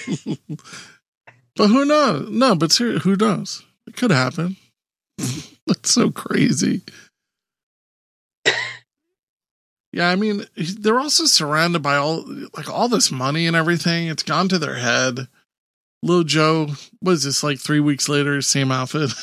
But who knows? No, but ser- who knows? It could happen. That's so crazy. Yeah, I mean, they're also surrounded by all like all this money and everything. It's gone to their head. Lil Joe, what is this, like three weeks later, same outfit?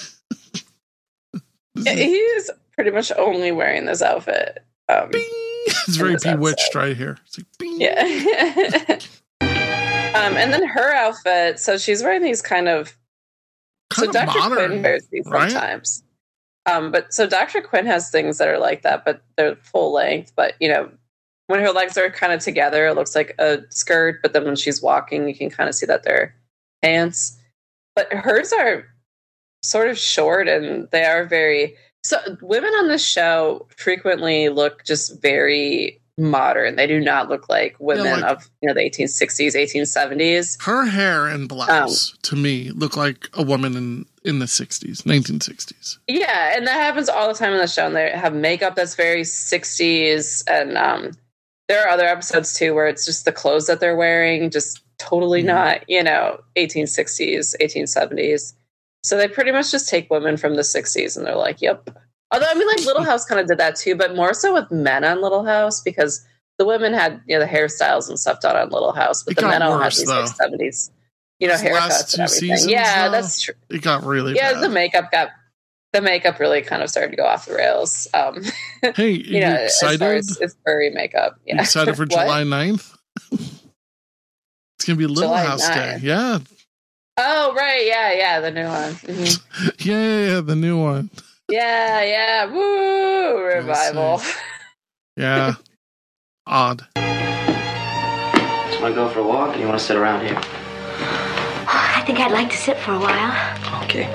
Yeah, he's pretty much only wearing this outfit. Um, it's very Bewitched episode. Right here. It's like, bing. Yeah. um, and then her outfit, so she's wearing these kind of... Kind so of Doctor modern, Quinn wears these right? sometimes. Um, but so Doctor Quinn has things that are like that, but they're full length. But, you know, when her legs are kind of together, it looks like a skirt. But then when she's walking, you can kind of see that they're pants. But hers are sort of short, and they are very... So women on this show frequently look just very modern. They do not look like women yeah, like, of you know the eighteen sixties, eighteen seventies. Her hair and blouse, um, to me, look like a woman in, in the sixties, nineteen sixties. Yeah, and that happens all the time on the show. And they have makeup that's very sixties. And um, there are other episodes, too, where it's just the clothes that they're wearing, just totally mm. not, you know, eighteen sixties, eighteen seventies. So they pretty much just take women from the sixties and they're like, yep. Although, I mean, like, Little House kind of did that too, but more so with men on Little House because the women had, you know, the hairstyles and stuff done on Little House, but it the men all had these though. like seventies, you know, These haircuts and everything. Seasons, yeah, though, that's true. It got really Yeah, bad. the makeup got, the makeup really kind of started to go off the rails. Um, hey, you know, excited? as far as it's furry makeup. Yeah. You excited for July ninth? It's going to be Little July House ninth. Day. Yeah. Oh, right. Yeah, yeah. The new one. Mm-hmm. yeah, yeah, yeah, the new one. Yeah, yeah. Woo! Revival. Yeah. Odd. Just want to go for a walk or you want to sit around here? I think I'd like to sit for a while. Okay.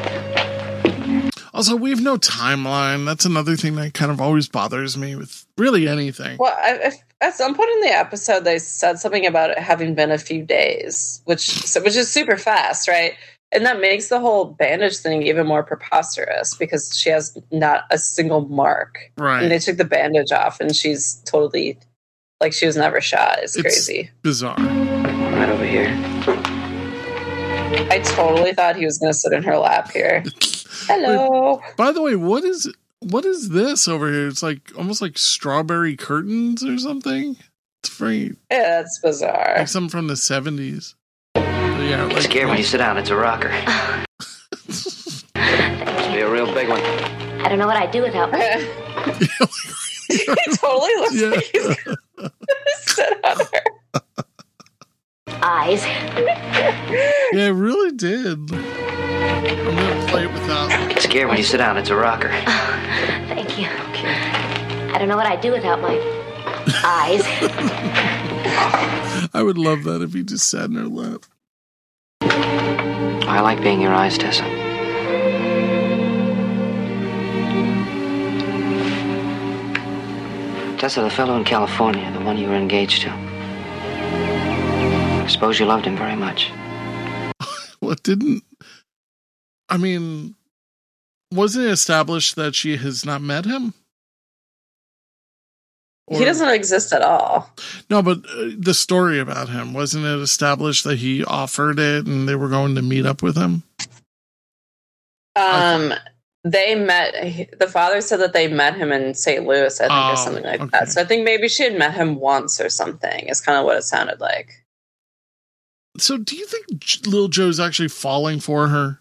Also, we have no timeline. That's another thing that kind of always bothers me with really anything. Well, I, if, at some point in the episode, they said something about it having been a few days, which which is super fast, right? And that makes the whole bandage thing even more preposterous because she has not a single mark. Right. And they took the bandage off and she's totally, like she was never shot. It's, it's crazy. Bizarre. Right over here. I totally thought he was going to sit in her lap here. Hello. Wait, by the way, what is what is this over here? It's like almost like strawberry curtains or something. It's very yeah, that's bizarre. Like something from the seventies. Yeah, like, scared when you sit down. It's a rocker. Must be a real big one. I don't know what I'd do without me. He totally looks yeah. like he's gonna sit on her. Eyes. Yeah, it really did. I'm gonna play it without. Scared when you sit down. It's a rocker. Oh, thank you. Okay. I don't know what I'd do without my eyes. I would love that if he just sat in her lap. I like being your eyes, Tessa. Tessa, the fellow in California, the one you were engaged to. I suppose you loved him very much. What didn't... I mean, wasn't it established that she has not met him? Or, he doesn't exist at all. No, but uh, the story about him, wasn't it established that he offered it and they were going to meet up with him? Um, they met, the father said that they met him in Saint Louis, I think, oh, or something like okay. that. So I think maybe she had met him once or something. It's kind of what it sounded like. So do you think Lil Joe's actually falling for her?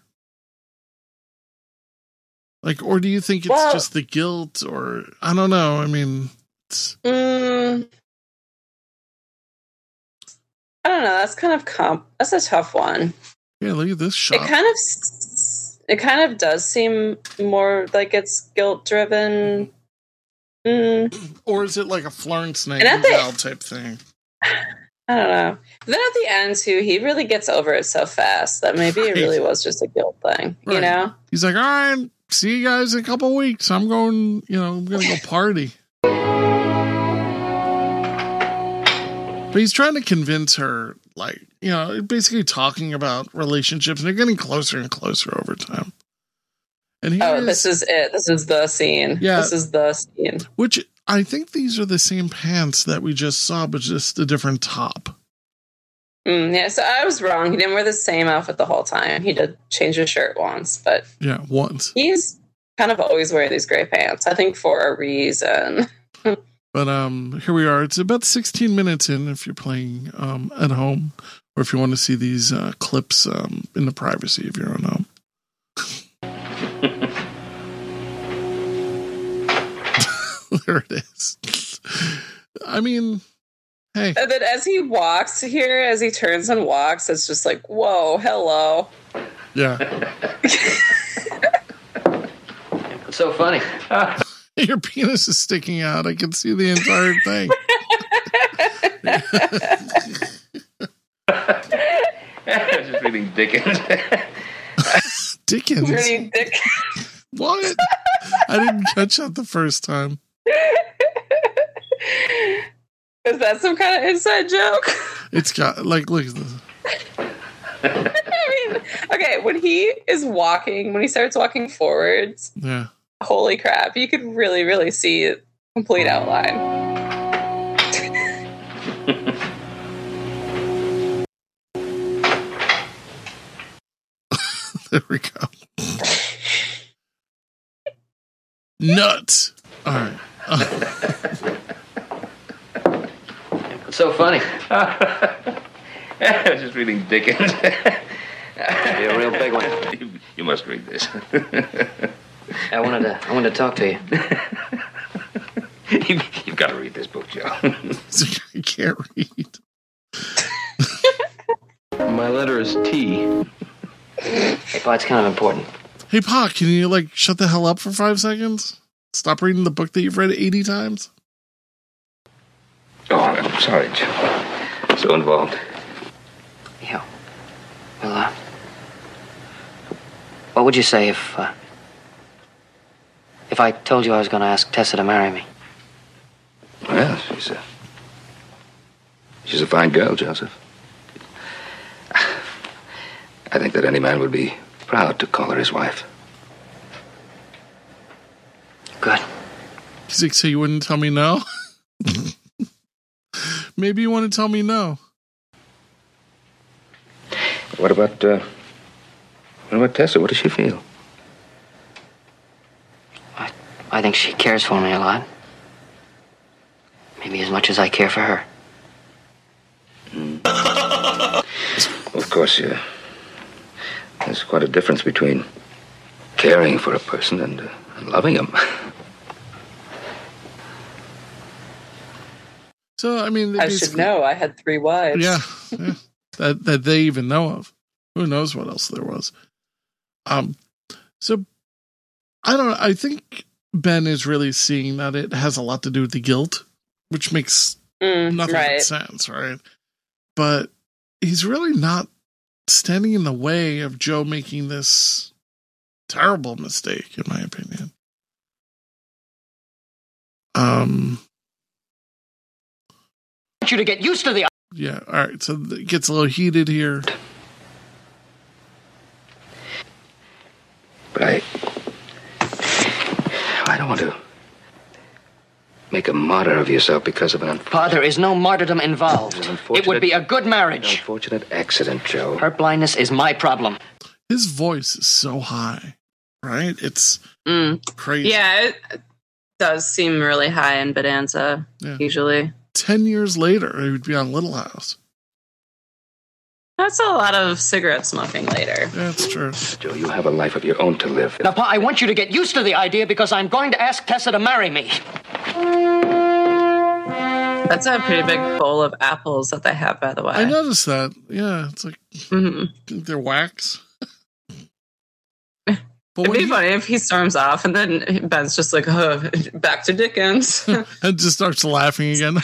Like, or do you think it's well, just the guilt or, I don't know. I mean... Mm, I don't know. That's kind of comp. That's a tough one. Yeah, look at this shot. It kind of, it kind of does seem more like it's guilt driven. Mm. Or is it like a Florence Nightingale type thing? I don't know. Then at the end too, he really gets over it so fast that maybe right. it really was just a guilt thing. Right. You know? He's like, all right, see you guys in a couple of weeks. I'm going. You know, I'm gonna go party. But he's trying to convince her, like, you know, basically talking about relationships, and they're getting closer and closer over time. And oh, is, this is it. This is the scene. Yeah. This is the scene. Which I think these are the same pants that we just saw, but just a different top. Mm, yeah, so I was wrong. He didn't wear the same outfit the whole time. He did change his shirt once, but yeah, once. He's kind of always wearing these gray pants, I think for a reason. But um, here we are. It's about sixteen minutes in if you're playing um, at home, or if you want to see these uh, clips um, in the privacy of your own home. There it is. I mean, hey. And then as he walks here, as he turns and walks, it's just like, whoa, hello. Yeah. What's so funny? Your penis is sticking out. I can see the entire thing. I was just reading Dickens. Dickens? Reading Dickens. What? I didn't catch that the first time. Is that some kind of inside joke? It's got, like, look at this. I mean, okay, when he is walking, when he starts walking forwards, yeah, holy crap, you could really, really see a complete outline. There we go. Nuts. All right. What's so funny? I was just reading Dickens. Be a real big one. You, you must read this. I wanted to. I wanted to talk to you. you you've got to read this book, Joe. I can't read. My letter is T. Hey, Pa, it's kind of important. Hey, Pa, can you, like, shut the hell up for five seconds? Stop reading the book that you've read eighty times? Oh, I'm sorry, Joe. So involved. Yeah. Well, uh, what would you say if, uh, if I told you I was going to ask Tessa to marry me? Well, she's a, she's a fine girl, Joseph. I think that any man would be proud to call her his wife. Good. He's like, so you wouldn't tell me no? Maybe you want to tell me no. What about, uh, what about Tessa? What does she feel? I, I think she cares for me a lot. Maybe as much as I care for her. Mm. Of course, yeah. There's quite a difference between caring for a person and, uh, and loving him. So, I mean... I should know. I had three wives. Yeah, yeah. that that they even know of. Who knows what else there was. Um. So, I don't know. I think Ben is really seeing that it has a lot to do with the guilt, which makes mm, nothing right. but sense, right? But he's really not standing in the way of Joe making this terrible mistake, in my opinion. Um... I want you to get used to the... Yeah, all right, so it gets a little heated here. But I... I don't want to make a martyr of yourself because of an... Unfortunate, Pa, there is no martyrdom involved. It would be a good marriage. An unfortunate accident, Joe. Her blindness is my problem. His voice is so high, right? It's mm. crazy. Yeah, it does seem really high in Bonanza, yeah. usually. Ten years later, he would be on Little House. That's a lot of cigarette smoking later. Yeah, that's true. Joe, you have a life of your own to live. Now, Pa, I want you to get used to the idea because I'm going to ask Tessa to marry me. That's a pretty big bowl of apples that they have, by the way. I noticed that. Yeah, it's like mm-hmm. they're wax. But It'd be he, funny if he storms off and then Ben's just like, oh, back to Dickens. And just starts laughing again.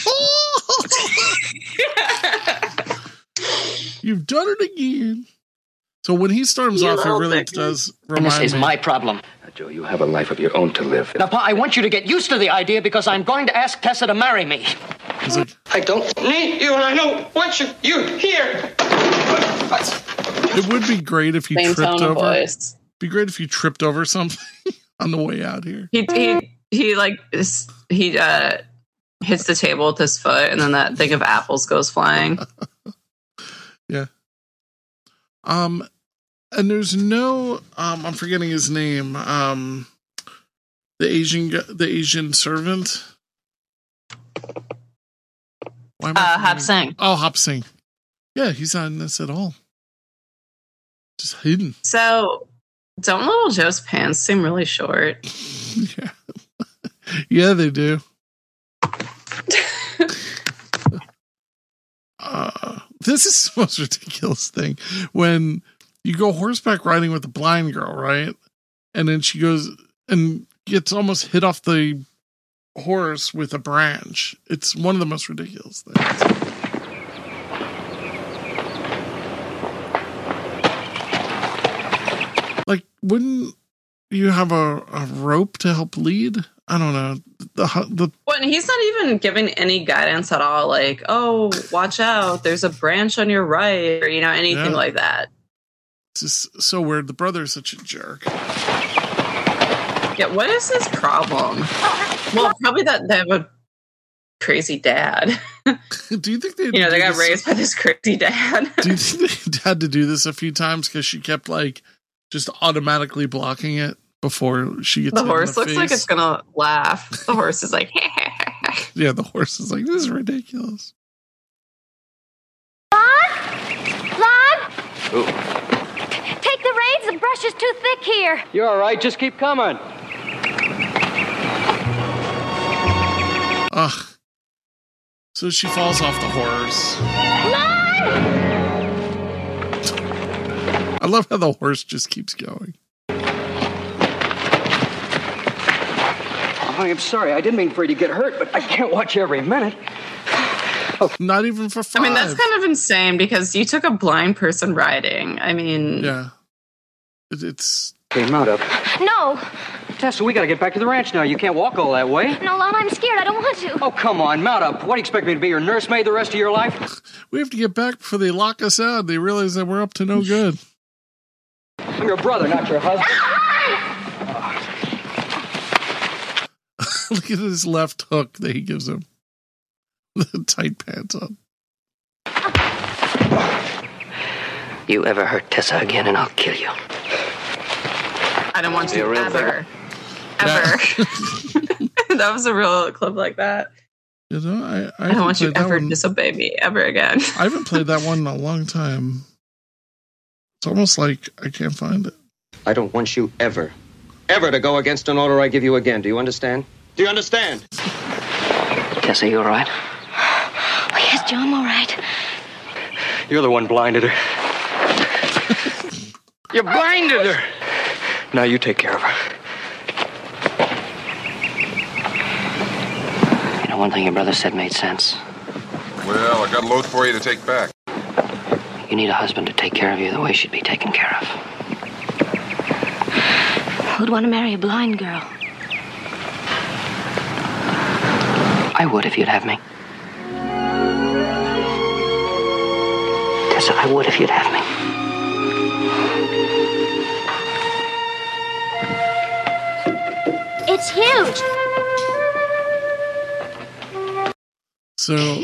You've done it again. So when he storms you off, it really Dickens. does remind this is me. my problem. Now, Joe, you have a life of your own to live. Now, Pa, I want you to get used to the idea because I'm going to ask Tessa to marry me. He's like, I don't need you and I don't want you, you here. It would be great if you Same tripped tone of over. voice. Be great if you tripped over something on the way out here. He he he like is- he uh hits the table with his foot, and then that thing of apples goes flying. Yeah. Um, and there's no um, I'm forgetting his name. Um, the Asian gu- the Asian servant. Why am I Uh, forgetting- Hap Singh. Oh, Hap Singh. Yeah, he's not in this at all. Just hidden. So, don't Little Joe's pants seem really short? Yeah. Yeah, they do. uh, this is the most ridiculous thing. When you go horseback riding with a blind girl, right? And then she goes and gets almost hit off the horse with a branch. It's one of the most ridiculous things. Like, wouldn't you have a, a rope to help lead? I don't know. The the Well, and he's not even giving any guidance at all. Like, oh, watch out! There's a branch on your right, or you know, anything Yeah. like that. It's just so weird. The brother is such a jerk. Yeah, what is his problem? Well, probably that they have a crazy dad. Do you think they? You know, they do got this- raised by this crazy dad. Do you think they had to do this a few times because she kept like just automatically blocking it before she gets The hit in horse the looks like face? it's gonna laugh. The horse is like, Yeah, the horse is like, this is ridiculous. Lon? Take the reins. The brush is too thick here. You're all right. Just keep coming. Ugh. So she falls off the horse. Lon! I love how the horse just keeps going. Oh, honey, I'm sorry. I didn't mean for you to get hurt, but I can't watch every minute. Not even for five. I mean, that's kind of insane because you took a blind person riding. I mean, Yeah. It, it's... Okay, mount up. No. Tessa, we gotta get back to the ranch now. You can't walk all that way. No, Lon, I'm scared. I don't want to. Oh, come on, mount up. What do you expect me to be, your nursemaid the rest of your life? We have to get back before they lock us out. They realize that we're up to no good. I'm your brother, not your husband. Look at his left hook that he gives him. The tight pants on. You ever hurt Tessa again and I'll kill you. I don't want Be a to real ever. Ever. That was a real clip like that. You know, I, I, I don't want you played that ever one- disobey me ever again. I haven't played that one in a long time. It's almost like I can't find it. I don't want you ever, ever to go against an order I give you again. Do you understand? Do you understand? Tessa, you all right? Oh, yes, Joe, I'm all right. You're the one blinded her. You blinded her. Now you take care of her. You know, one thing your brother said made sense. Well, I got a load for you to take back. You need a husband to take care of you the way she'd be taken care of. Who'd want to marry a blind girl? I would if you'd have me. Tessa, I would if you'd have me. It's huge. So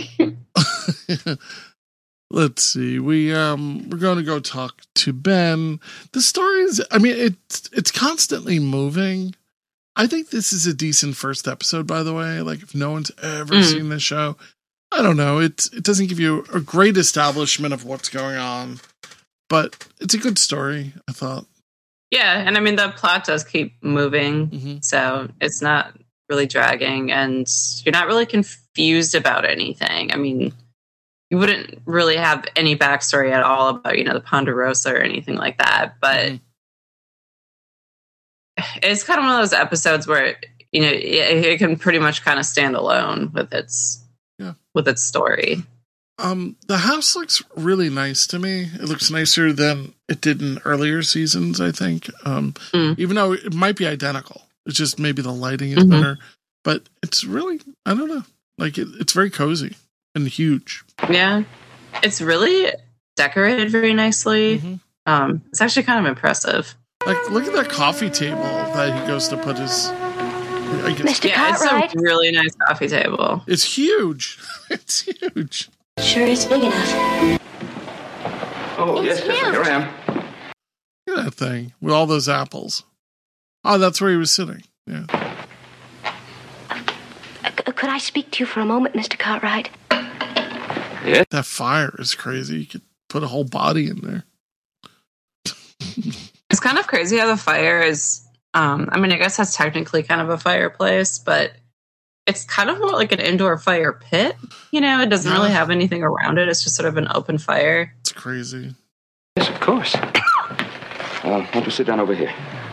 let's see. We um we're going to go talk to Ben. The story is, I mean, it's it's constantly moving. I think this is a decent first episode, by the way. Like, if no one's ever Mm. seen this show, I don't know. It's it doesn't give you a great establishment of what's going on, but it's a good story, I thought. Yeah, and I mean the plot does keep moving, Mhm. so it's not really dragging, and you're not really confused about anything. I mean, you wouldn't really have any backstory at all about, you know, the Ponderosa or anything like that, but Mhm. it's kind of one of those episodes where, you know, it, it can pretty much kind of stand alone with its Yeah. with its story. Um, the house looks really nice to me. It looks nicer than it did in earlier seasons, I think. Um, Mm. even though it might be identical. It's just maybe the lighting is Mhm. better. But it's really, I don't know. Like it, it's very cozy and huge. Yeah, it's really decorated very nicely. Mm-hmm. Um, it's actually kind of impressive. Like, look at that coffee table that he goes to put his. I guess, Mister Yeah, Cartwright? It's a really nice coffee table. It's huge. It's huge. Sure, it's big enough. Oh, It's yes, yes, here I am. Look at that thing with all those apples. Oh, that's where he was sitting. Yeah. Uh, could I speak to you for a moment, Mister Cartwright? Yeah. That fire is crazy. You could put a whole body in there. It's kind of crazy how the fire is. Um, I mean, I guess that's technically kind of a fireplace, but it's kind of more like an indoor fire pit. You know, it doesn't yeah. really have anything around it. It's just sort of an open fire. It's crazy. Yes, of course. Uh, want to sit down over here?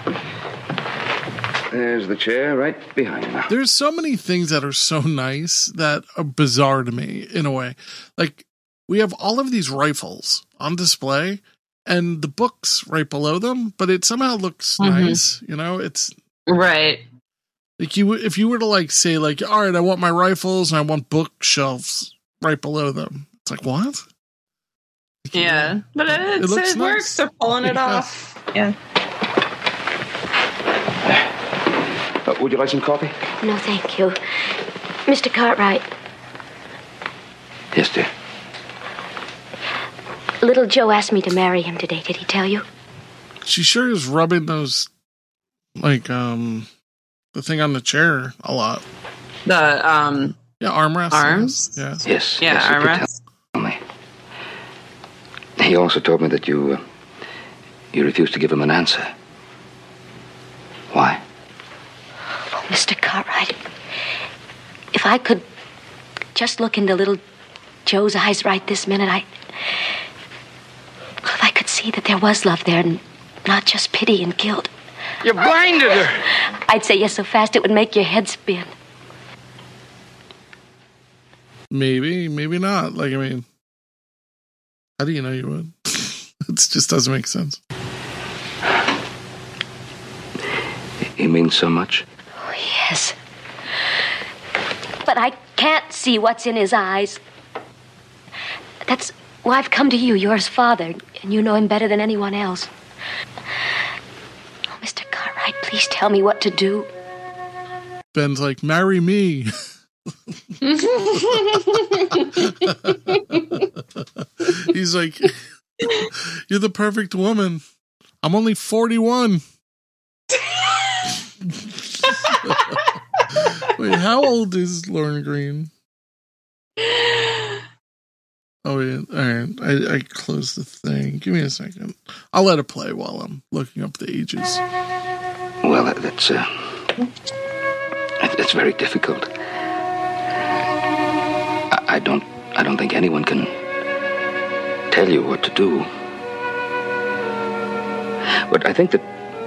There's the chair right behind you now. There's so many things that are so nice that are bizarre to me in a way. Like, we have all of these rifles on display and the books right below them, but it somehow looks mm-hmm. nice. You know, it's right. Like you, if you were to like say like, all right, I want my rifles and I want bookshelves right below them. It's like, what? Like, yeah, but it, it, it, it works. They're pulling it yeah. off. Yeah. Uh, would you like some coffee? No, thank you. Mister Cartwright. Yes, dear. Little Joe asked me to marry him today. Did he tell you? She sure is rubbing those, like, um, the thing on the chair a lot. The, um... Yeah, armrest. Arms? Yeah. Yes. Yeah, yes, armrest. Me. He also told me that you, uh, you refused to give him an answer. Why? Oh, Mister Cartwright, if I could just look into little Joe's eyes right this minute, I... If I could see that there was love there and not just pity and guilt. You blinded her! I'd say yes so fast it would make your head spin. Maybe, maybe not. Like, I mean, how do you know you would? It just doesn't make sense. He means so much. Oh, yes. But I can't see what's in his eyes. That's why I've come to you. You're his father, and you know him better than anyone else. Oh, Mister Cartwright, please tell me what to do. Ben's like, marry me. He's like, you're the perfect woman. I'm only forty-one. Wait, how old is Lauren Green? Oh, yeah. All right. I, I closed the thing. Give me a second. I'll let it play while I'm looking up the ages. Well, that's, uh, it's very difficult. I, I don't, I don't think anyone can tell you what to do. But I think that...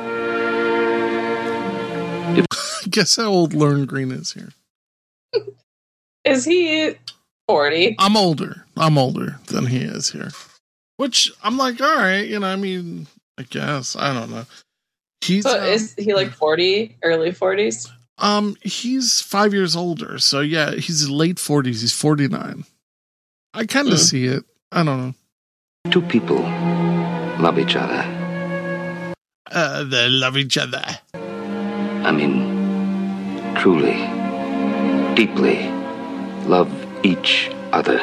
If Guess how old Lauren Green is here. Is he forty? I'm older. I'm older than he is here. Which I'm like, all right, you know, I mean, I guess. I don't know. He's so um, is he like forty, early forties? Um, he's five years older, so yeah, he's late forties, he's forty-nine. I kind of mm. see it. I don't know. Two people love each other. Uh, they love each other. I mean, truly, deeply love each other.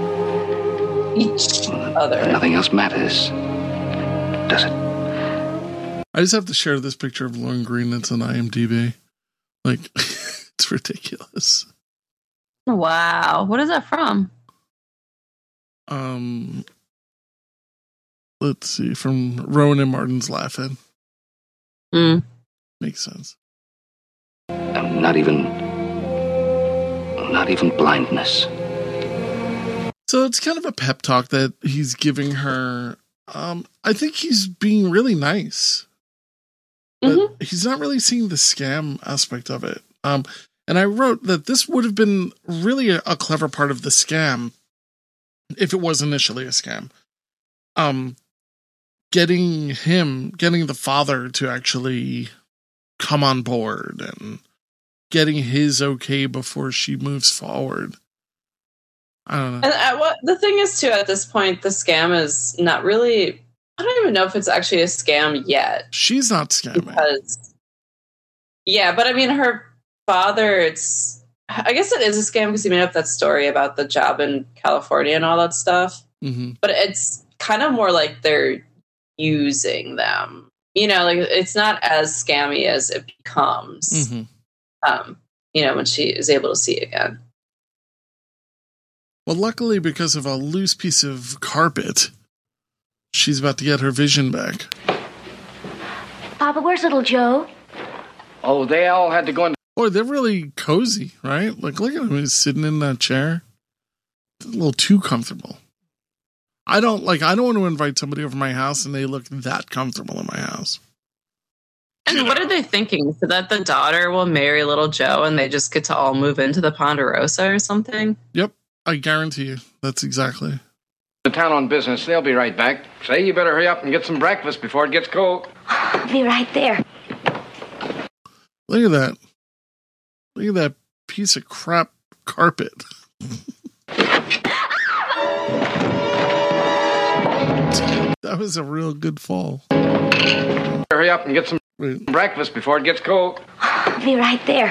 Each other. Nothing else matters, does it? I just have to share this picture of Lauren Green that's on IMDb. Like, it's ridiculous. Wow. What is that from? Um, let's see. From Rowan and Martin's Laughing. Hmm. Makes sense. Um, not even, not even blindness. So it's kind of a pep talk that he's giving her. Um, I think he's being really nice. But mm-hmm. he's not really seeing the scam aspect of it. Um, and I wrote that this would have been really a, a clever part of the scam if it was initially a scam. Um, getting him, getting the father to actually come on board and getting his okay before she moves forward. I don't know. And at what the thing is too, at this point, the scam is not really. I don't even know if it's actually a scam yet. She's not scamming. Because, yeah, but I mean, her father. It's. I guess it is a scam because he made up that story about the job in California and all that stuff. Mm-hmm. But it's kind of more like they're using them. You know, like it's not as scammy as it becomes. Mm-hmm. Um, you know, when she is able to see again. Well, luckily, because of a loose piece of carpet, she's about to get her vision back. Papa, where's little Joe? Oh, they all had to go in. Boy, they're really cozy, right? Like, look at him. He's sitting in that chair. It's a little too comfortable. I don't like, I don't want to invite somebody over my house and they look that comfortable in my house. And what are they thinking? So that the daughter will marry little Joe and they just get to all move into the Ponderosa or something? Yep. I guarantee you. That's exactly. The town on business. They'll be right back. Say, you better hurry up and get some breakfast before it gets cold. I'll be right there. Look at that. Look at that piece of crap carpet. That was a real good fall. Hurry up and get some Wait. breakfast before it gets cold. I'll be right there.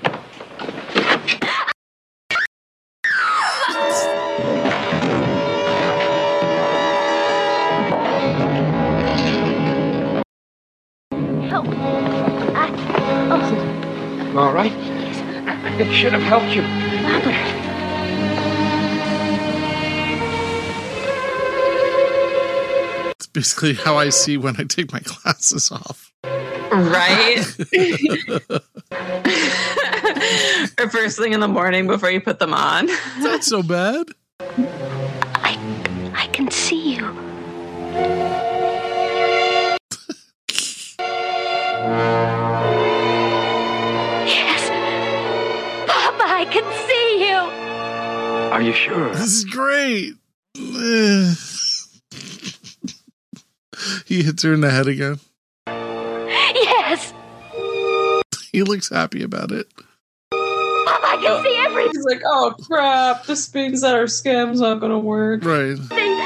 Oh. I, oh. All right? It should have helped you. Papa. Basically how I see when I take my glasses off. Right? Or first thing in the morning before you put them on. It's not so bad. I, I can see you. Yes. Papa, I can see you. Are you sure? This is great. He hits her in the head again. Yes. He looks happy about it. Mom, I can see everything. He's like, oh crap, this means that our scam's not gonna work. Right.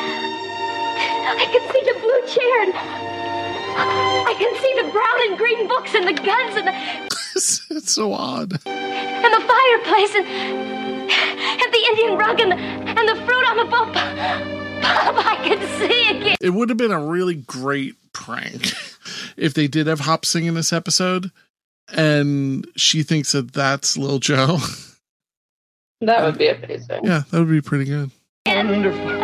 I can see the blue chair and I can see the brown and green books and the guns and the it's so odd. And the fireplace and and the Indian rug and the, and the fruit on the boat. Pop, I can see again. It would have been a really great prank if they did have Hop sing in this episode and she thinks that that's Lil Joe. That would be amazing. Yeah, that would be pretty good. Wonderful.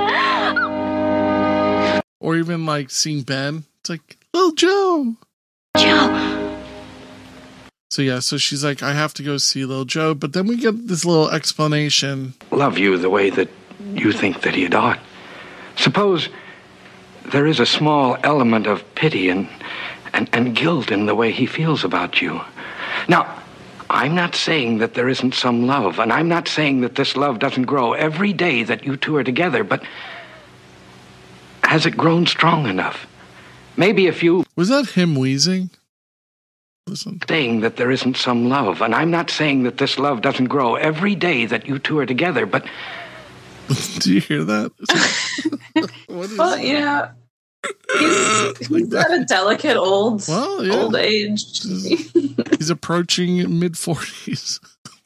Or even like seeing Ben. It's like, Lil Joe. Joe. So yeah, so she's like, I have to go see Lil Joe. But then we get this little explanation. Love you the way that you think that he'd ought. Suppose there is a small element of pity and, and, and guilt in the way he feels about you. Now, I'm not saying that there isn't some love, and I'm not saying that this love doesn't grow every day that you two are together, but has it grown strong enough? Maybe if you... Was that him wheezing? Listen. Saying that there isn't some love, and I'm not saying that this love doesn't grow every day that you two are together, but... Do you hear that? What is well, that? Yeah. He's, he's like at a delicate old, well, yeah. old age. He's approaching mid forties.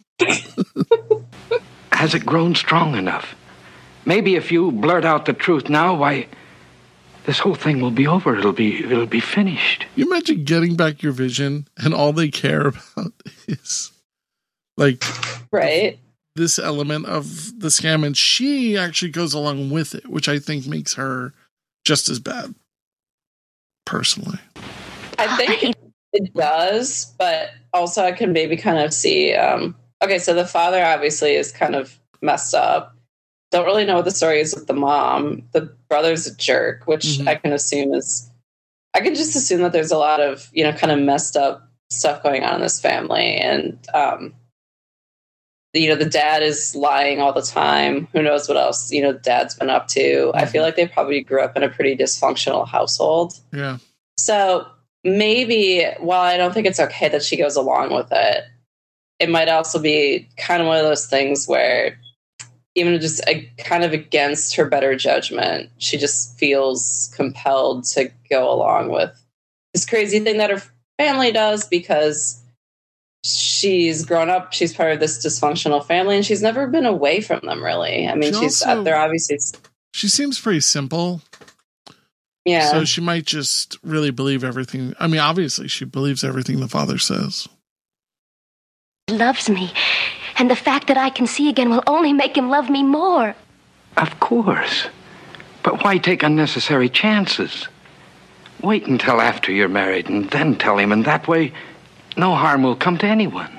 Has it grown strong enough? Maybe if you blurt out the truth now, why, this whole thing will be over. It'll be, it'll be finished. You imagine getting back your vision and all they care about is like, right. This element of the scam, and she actually goes along with it, which I think makes her just as bad, personally. I think it does, but also I can maybe kind of see, um, okay, so the father obviously is kind of messed up. Don't really know what the story is with the mom. The brother's a jerk, which mm-hmm. I can assume is, I can just assume that there's a lot of, you know, kind of messed up stuff going on in this family. And, um, you know, the dad is lying all the time. Who knows what else, you know, dad's been up to. Mm-hmm. I feel like they probably grew up in a pretty dysfunctional household. Yeah. So maybe, while I don't think it's okay that she goes along with it, it might also be kind of one of those things where even just a, kind of against her better judgment, she just feels compelled to go along with this crazy thing that her family does because she's grown up, she's part of this dysfunctional family, and she's never been away from them, really. I mean, she she's also, they're obviously... She seems pretty simple. Yeah. So she might just really believe everything. I mean, obviously, she believes everything the father says. He loves me, and the fact that I can see again will only make him love me more. Of course. But why take unnecessary chances? Wait until after you're married and then tell him, and that way, no harm will come to anyone.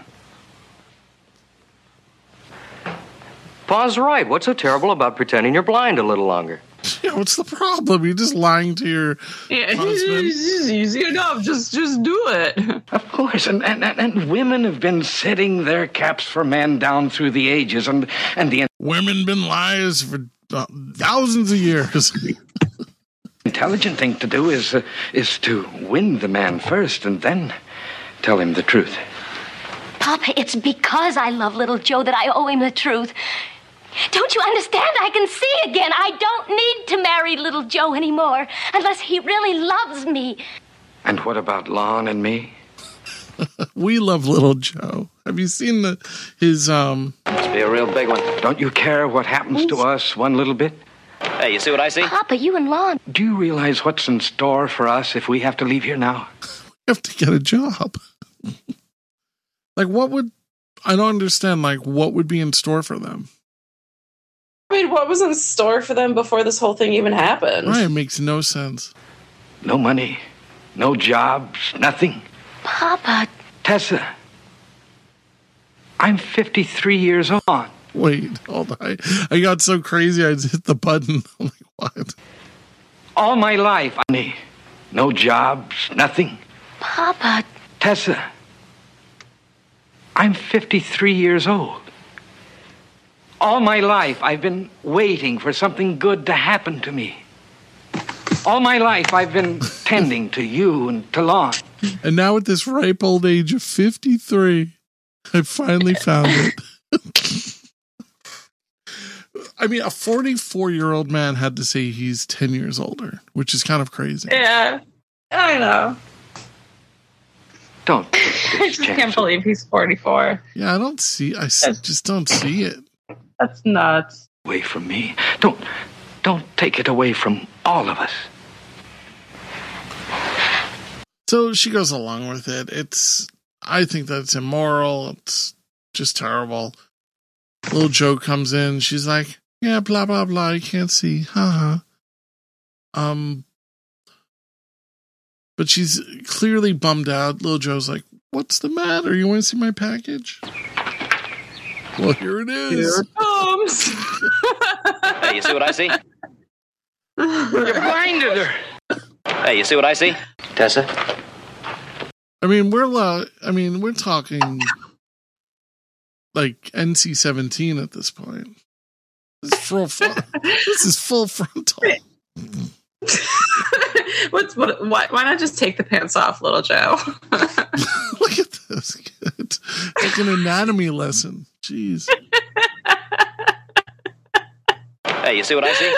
Pa's right. What's so terrible about pretending you're blind a little longer? Yeah, what's the problem? You're just lying to your yeah, husband. It's easy enough. Just, just do it. Of course, and, and and women have been setting their caps for men down through the ages, and and the women been liars for uh, thousands of years. Intelligent thing to do is uh, is to win the man first, and then tell him the truth. Papa, it's because I love little Joe that I owe him the truth. Don't you understand? I can see again. I don't need to marry little Joe anymore unless he really loves me. And what about Lon and me? We love little Joe. Have you seen the his um Must be a real big one. Don't you care what happens to us one little bit? Hey, you see what I see? Papa, you and Lon. Do you realize what's in store for us if we have to leave here now? We have to get a job. Like, what would I don't understand? Like, what would be in store for them? I mean, what was in store for them before this whole thing even happened? Right, it makes no sense. No money, no jobs, nothing. Papa. Tessa, I'm fifty-three years old. Wait, hold on. I, I got so crazy I just hit the button. I'm like, what? All my life, honey. No jobs, nothing. Papa. Tessa, I'm fifty-three years old. All my life, I've been waiting for something good to happen to me. All my life, I've been tending to you and to Lon. And now at this ripe old age of fifty-three, I finally found it. I mean, a forty-four-year-old man had to say he's ten years older, which is kind of crazy. Yeah, I know. Don't. I just can't believe he's forty-four. Yeah, I don't see, I just don't see it. That's nuts. Away from me. Don't, don't take it away from all of us. So she goes along with it. It's, I think that's immoral. It's just terrible. Little Joe comes in. She's like, yeah, blah, blah, blah. I can't see. Haha. Um, but she's clearly bummed out. Little Joe's like, what's the matter? You want to see my package? Well, here it is. Here it comes. Hey, you see what I see? You blinded her. Hey, you see what I see? Tessa? I mean, we're uh, I mean, we're talking like N C seventeen at this point. This is full, full, this is full frontal. What's what? Why, why not just take the pants off, little Joe? Look at this. It's like an anatomy lesson. Jeez. Hey, you see what I see?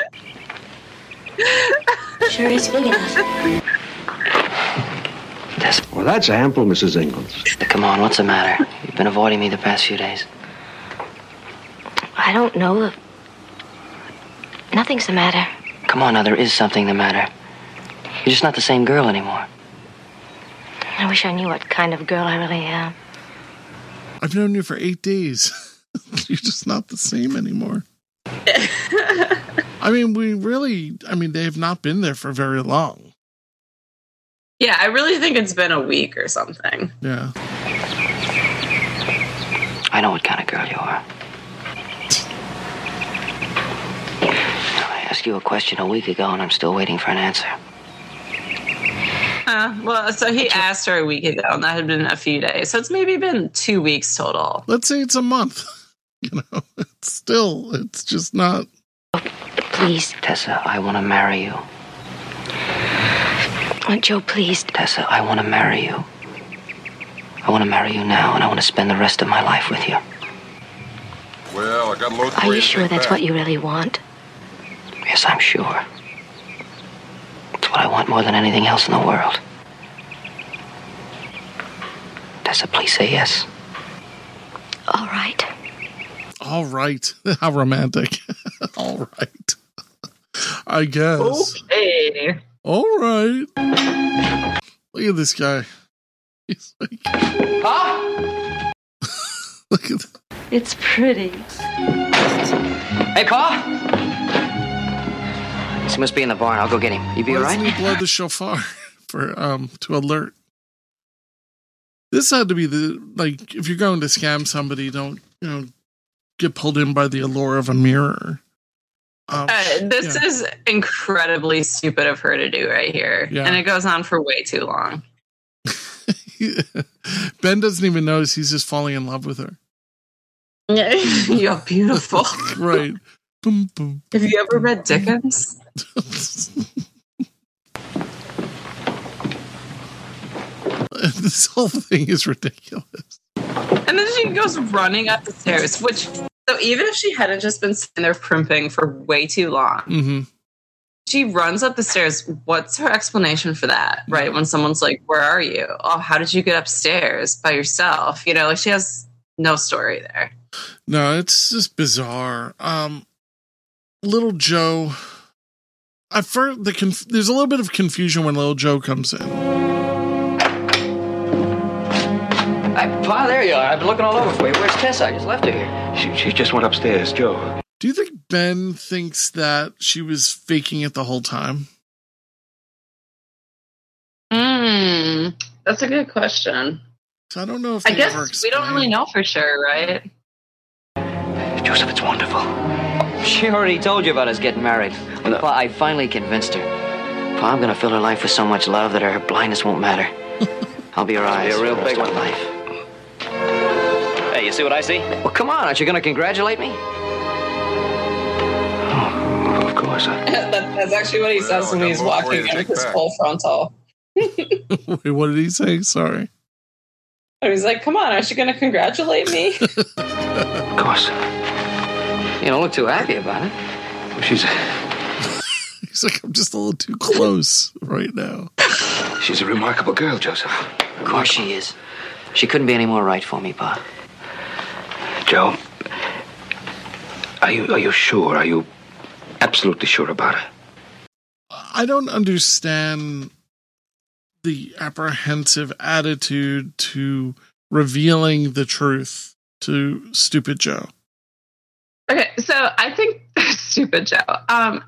Sure is big enough. Tessa. Well, that's ample, Missus Ingalls. Come on, what's the matter? You've been avoiding me the past few days. I don't know. Nothing's the matter. Come on now, there is something the matter. You're just not the same girl anymore. I wish I knew what kind of girl I really am. I've known you for eight days. You're just not the same anymore. I mean, we really, I mean, they have not been there for very long. Yeah, I really think it's been a week or something. Yeah. I know what kind of girl you are. I asked you a question a week ago, and I'm still waiting for an answer. Uh, well, so he asked her a week ago, and that had been a few days. So it's maybe been two weeks total. Let's say it's a month. You know, it's still, it's just not. Please. Tessa, I want to marry you. Oh, Joe, please. Tessa, I want to marry you. I want to marry you now, and I want to spend the rest of my life with you. Well, I got a load for Are you. you to sure take that's back. what you really want? Yes, I'm sure. It's what I want more than anything else in the world. Tessa, please say yes. All right. All right. How romantic. All right. I guess. Okay. All right. Look at this guy. He's like, Pa? Look at that. It's pretty. Hey, Pa? He must be in the barn. I'll go get him. You be all Why right? doesn't he blow the shofar for um to alert? This had to be the like if you're going to scam somebody, don't you know get pulled in by the allure of a mirror. Um, Uh, this yeah. is incredibly stupid of her to do right here. Yeah. And it goes on for way too long. Ben doesn't even notice he's just falling in love with her. You're beautiful. Right. Boom, boom. Have you ever read Dickens? This whole thing is ridiculous. And then she goes running up the stairs, which, so even if she hadn't just been sitting there primping for way too long, Mm-hmm. she runs up the stairs. What's her explanation for that, right? When someone's like, where are you? Oh, how did you get upstairs by yourself? You know, like she has no story there. No, it's just bizarre. Um, Little Joe. I first the conf- there's a little bit of confusion when Little Joe comes in. Hey, Pa, there you are. I've been looking all over for you. Where's Tessa? I just left her here. She, she just went upstairs, Joe. Do you think Ben thinks that she was faking it the whole time? Hmm, that's a good question. So I don't know if I they guess ever we don't explain. really know for sure, right? Joseph, it's wonderful. She already told you about us getting married. Well, Pa, I finally convinced her. Pa, I'm going to fill her life with so much love that her blindness won't matter. I'll be her eyes. Be a real for the big rest of one. her life. Hey, you see what I see? Well, come on. Aren't you going to congratulate me? Oh, of course. I... that, that's actually what he Well, says when I got he's more for walking you to in take with his back. full frontal. Wait, what did he say? Sorry. And he's like, come on, aren't you going to congratulate me? Of course. You don't look too happy about it. She's He's like, I'm just a little too close right now. she's a remarkable girl, Joseph. Of course she is. She couldn't be any more right for me, Pa. Joe, are you are you sure? Are you absolutely sure about it? I don't understand the apprehensive attitude to revealing the truth to Stupid Joe. Okay, so I think stupid Joe. Um,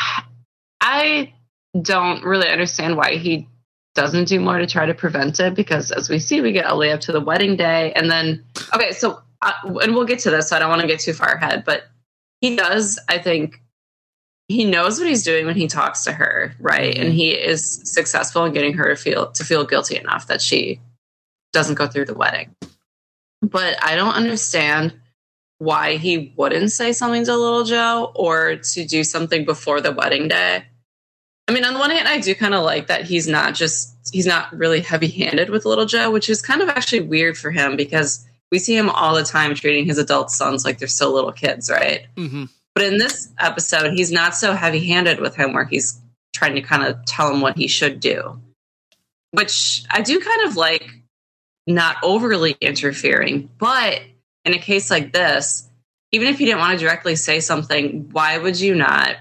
I don't really understand why he doesn't do more to try to prevent it, because as we see, we get all the way up to the wedding day, and then okay, so uh, and we'll get to this. So I don't want to get too far ahead, but he does. I think he knows what he's doing when he talks to her, right? And he is successful in getting her to feel to feel guilty enough that she doesn't go through the wedding. But I don't understand why he wouldn't say something to Little Joe or to do something before the wedding day. I mean, on the one hand, I do kind of like that he's not just, he's not really heavy-handed with Little Joe, which is kind of actually weird for him because we see him all the time treating his adult sons like they're still little kids, right? Mm-hmm. But in this episode, he's not so heavy-handed with him where he's trying to kind of tell him what he should do, which I do kind of like, not overly interfering, but in a case like this, even if you didn't want to directly say something, why would you not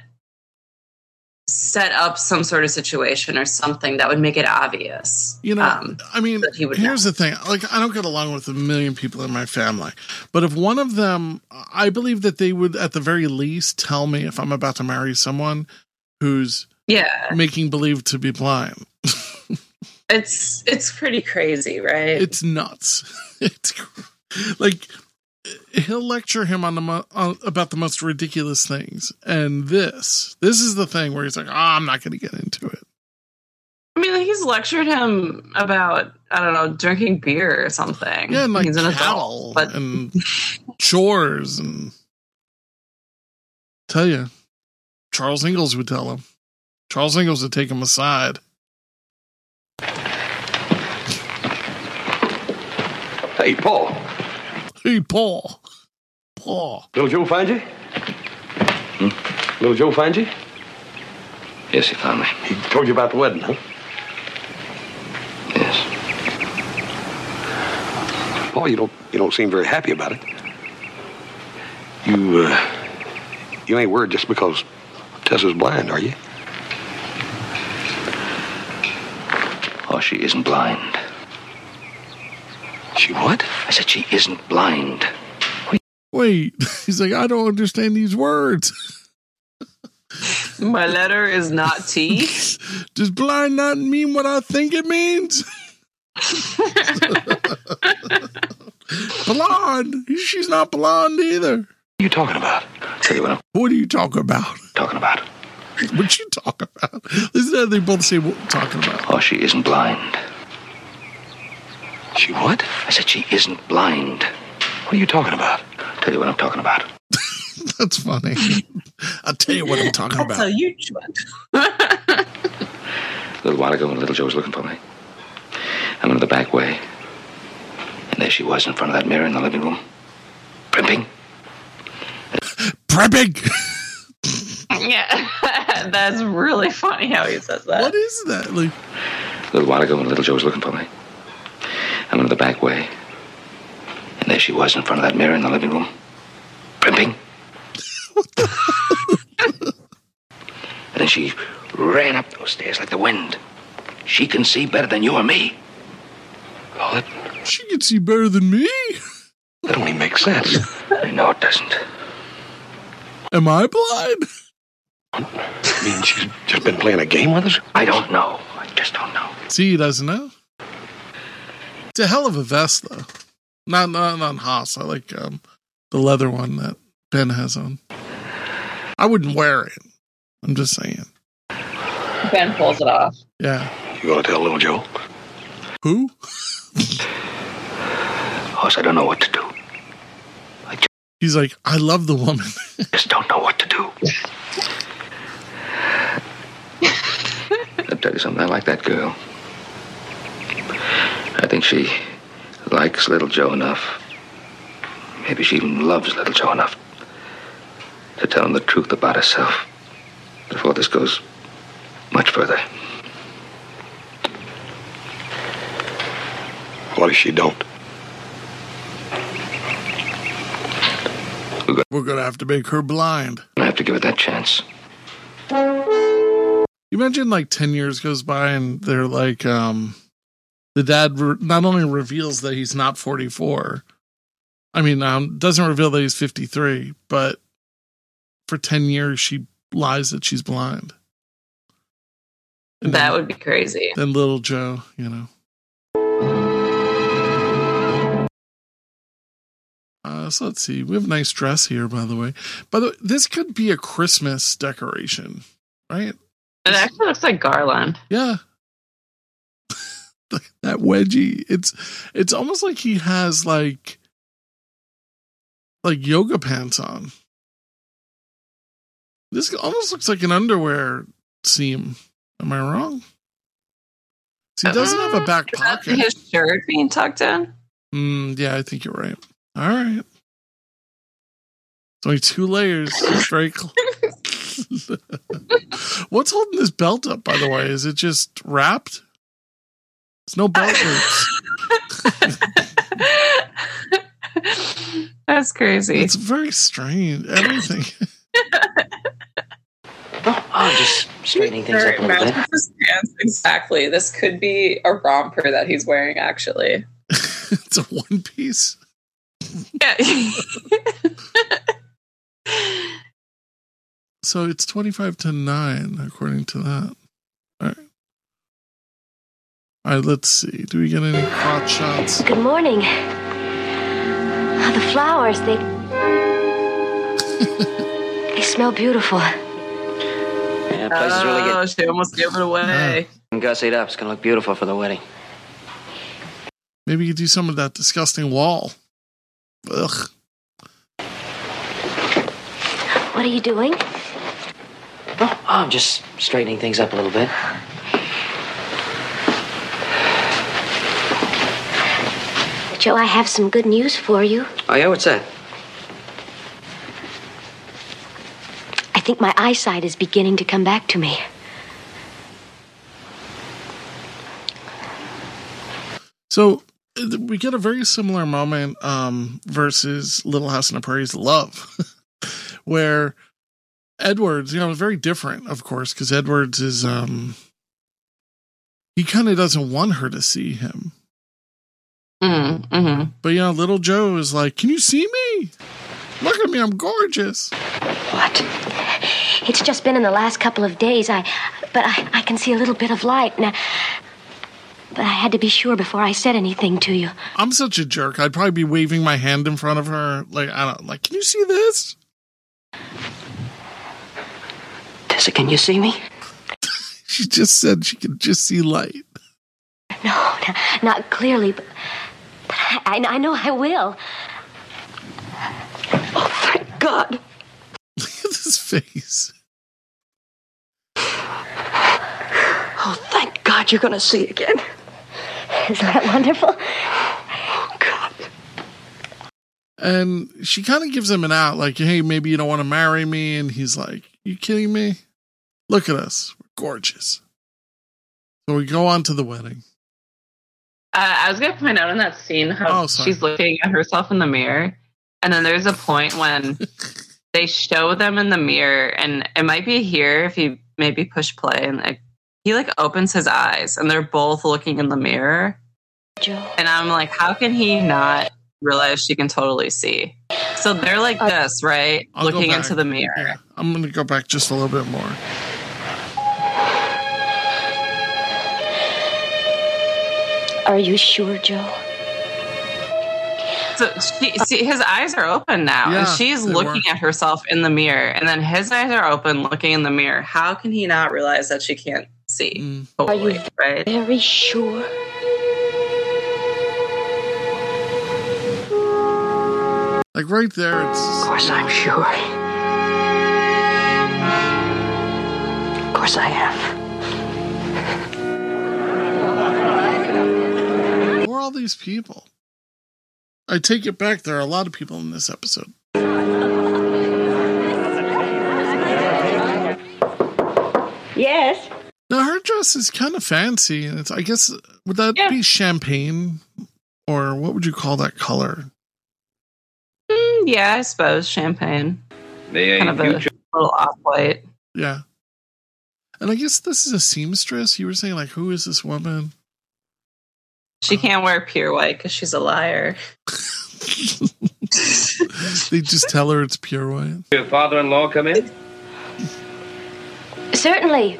set up some sort of situation or something that would make it obvious? You know, um, I mean, that he would here's know. the thing. Like, I don't get along with a million people in my family, but if one of them, I believe that they would at the very least tell me if I'm about to marry someone who's yeah, making believe to be blind. it's it's pretty crazy, right? It's nuts. It's like he'll lecture him on the mo- on, about the most ridiculous things, and this this is the thing where he's like, "Oh, I'm not going to get into it." I mean, he's lectured him about I don't know drinking beer or something. Yeah, and like he's an cattle adult, but and chores, and tell you, Charles Ingalls would tell him. Charles Ingalls would take him aside. Hey, Paul. Hey, Paul. Paul. Little Joe find you? Hmm? Little Joe find you? Yes, he found me. He told you about the wedding, huh? Yes. Paul, you don't you don't seem very happy about it. You uh, you ain't worried just because Tessa's blind, are you? Oh, she isn't blind. She what? I said she isn't blind. Wait, he's like, I don't understand these words. My letter is not T. Does blind not mean what I think it means? Blonde. She's not blonde either. What are you talking about? Tell you what I'm What are you talking about? talking about. What you talking about? Listen to how they both say what we're talking about. Oh, she isn't blind. She what? I said she isn't blind. What are you talking about? Tell you what I'm talking about. That's funny. I'll tell you what I'm talking about. That's a huge one. A little while ago when little Joe was looking for me, I went to the back way. And there she was in front of that mirror in the living room. Primping. Prepping. Yeah. That's really funny how he says that. What is that? Like, A little while ago when little Joe was looking for me, I went to the back way. And there she was in front of that mirror in the living room. Primping. And then she ran up those stairs like the wind. She can see better than you or me. Oh, that, she can see better than me. that don't even make sense. I know it doesn't. Am I blind? I mean, she's just been playing a game with us? I don't know. I just don't know. See, he doesn't know. It's a hell of a vest, though. Not not on Haas. I like um, the leather one that Ben has on. I wouldn't wear it. I'm just saying. Ben pulls it off. Yeah. You want to tell little Joe? Who? Hoss, I don't know what to do. I just, He's like, I love the woman. just don't know what to do. I'll tell you something. I like that girl. I think she likes little Joe enough. Maybe she even loves little Joe enough to tell him the truth about herself before this goes much further. What if she don't? We're going to have to make her blind. I have to give it that chance. You imagine like ten years goes by and they're like, um, the dad re- not only reveals that he's not forty-four. I mean, um, doesn't reveal that he's fifty-three, but for ten years she lies that she's blind. And that then, would be crazy. Then little Joe, you know. Uh, so let's see. We have a nice dress here, by the way. By the way, this could be a Christmas decoration, right? It actually looks like garland. Yeah. That wedgie. It's it's almost like he has like like yoga pants on. This almost looks like an underwear seam. Am I wrong? So he doesn't have a back pocket. His shirt being tucked in? Mm, yeah, I think you're right. All right. It's only two layers. Very cl- What's holding this belt up, by the way? Is it just wrapped? There's no belt loops. That's crazy. It's very strange. Everything. Oh, I'm just straightening things up a little bit. His pants, exactly. This could be a romper that he's wearing, actually. It's a one piece. Yeah. So it's twenty-five to nine, according to that. All right. All right, let's see. Do we get any crotch shots? Good morning. Oh, the flowers, they... they smell beautiful. Yeah, the place is really good. Oh, she almost gave it away. Yeah. Gussied up. It's going to look beautiful for the wedding. Maybe you could do some of that disgusting wall. Ugh. What are you doing? Oh, I'm just straightening things up a little bit. Joe, I have some good news for you. Oh, yeah? What's that? I think my eyesight is beginning to come back to me. So we get a very similar moment um, versus Little House on the Prairie's Love, where Edwards, you know, very different, of course, because Edwards is, um, he kind of doesn't want her to see him. Mm-hmm, mm-hmm. But, you know, little Joe is like, can you see me? Look at me, I'm gorgeous. What? It's just been in the last couple of days. I, but I, I can see a little bit of light. Now, but I had to be sure before I said anything to you. I'm such a jerk. I'd probably be waving my hand in front of her. Like, I don't, like, can you see this? Tessa, can you see me? She just said she could just see light. No, no not clearly, but, but I, I know I will. Oh, thank God. Look at this face. Oh, thank God you're going to see again. Isn't that wonderful? Oh, God. And she kind of gives him an out, like, hey, maybe you don't want to marry me. And he's like, you kidding me? Look at us. We're gorgeous. So we go on to the wedding. Uh, I was going to point out in that scene how oh, she's looking at herself in the mirror. And then there's a point when they show them in the mirror, and it might be here if you maybe push play, and like, he like opens his eyes, and they're both looking in the mirror. Joe. And I'm like, how can he not realize she can totally see? So they're like uh, this, right? I'll looking into the mirror. Yeah, I'm going to go back just a little bit more. Are you sure, Joe? So she, see, his eyes are open now, yeah, and she's looking were. at herself in the mirror, and then his eyes are open, looking in the mirror. How can he not realize that she can't see? Mm. Totally, are you right? very sure? Like right there, it's. Of course, I'm sure. Of course, I am. Who are all these people? I take it back. There are a lot of people in this episode. Yes. Now her dress is kind of fancy, and it's. I guess would that yeah. be champagne, or what would you call that color? Mm, yeah, I suppose champagne. May kind of a little off-white. Yeah. And I guess this is a seamstress. You were saying, like, who is this woman? She can't wear pure white because she's a liar. They just tell her it's pure white. Your father-in-law come in? Certainly.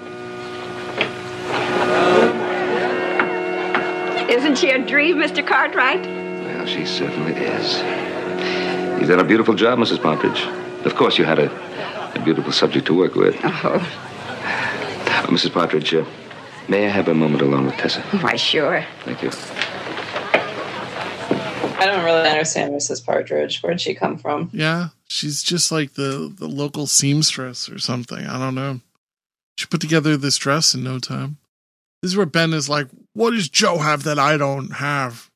Isn't she a dream, Mister Cartwright? Well, she certainly is. You've done a beautiful job, Missus Partridge. Of course, you had a, a beautiful subject to work with. Oh. Uh, Missus Partridge, uh, may I have a moment alone with Tessa? Why, sure. Thank you. I don't really understand Missus Partridge. Where'd she come from? Yeah, she's just like the, the local seamstress or something. I don't know. She put together this dress in no time. This is where Ben is like, what does Joe have that I don't have?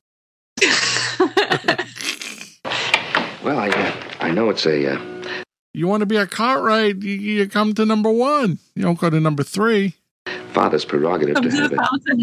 Well, I uh, I know it's a... Uh... You want to be a Cartwright, you, you come to number one. You don't go to number three. Father's prerogative to have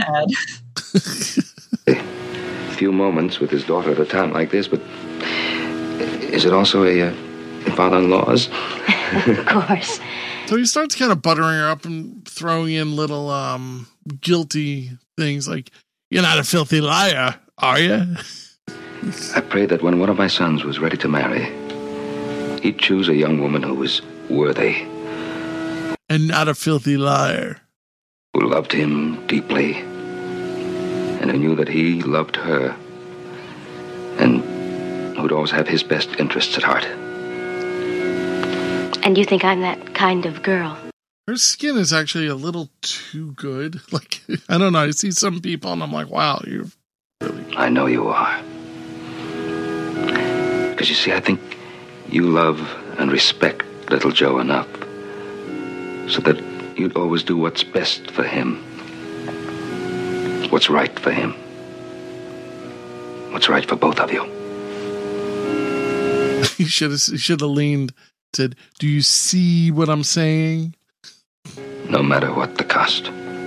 a few moments with his daughter at a time like this, but is it also a uh, father-in-law's? Of course. So he starts kind of buttering her up and throwing in little um, guilty things like, you're not a filthy liar, are you? I prayed that when one of my sons was ready to marry, he'd choose a young woman who was worthy. And not a filthy liar. Who loved him deeply, and who knew that he loved her, and who'd always have his best interests at heart. And you think I'm that kind of girl? Her skin is actually a little too good. Like, I don't know. I see some people and I'm like, wow, you're really good. I know you are. Because you see, I think you love and respect little Joe enough so that you'd always do what's best for him. What's right for him. what's right for both of you. He should have he should have leaned, said, "Do you see what I'm saying?" No matter what the cost.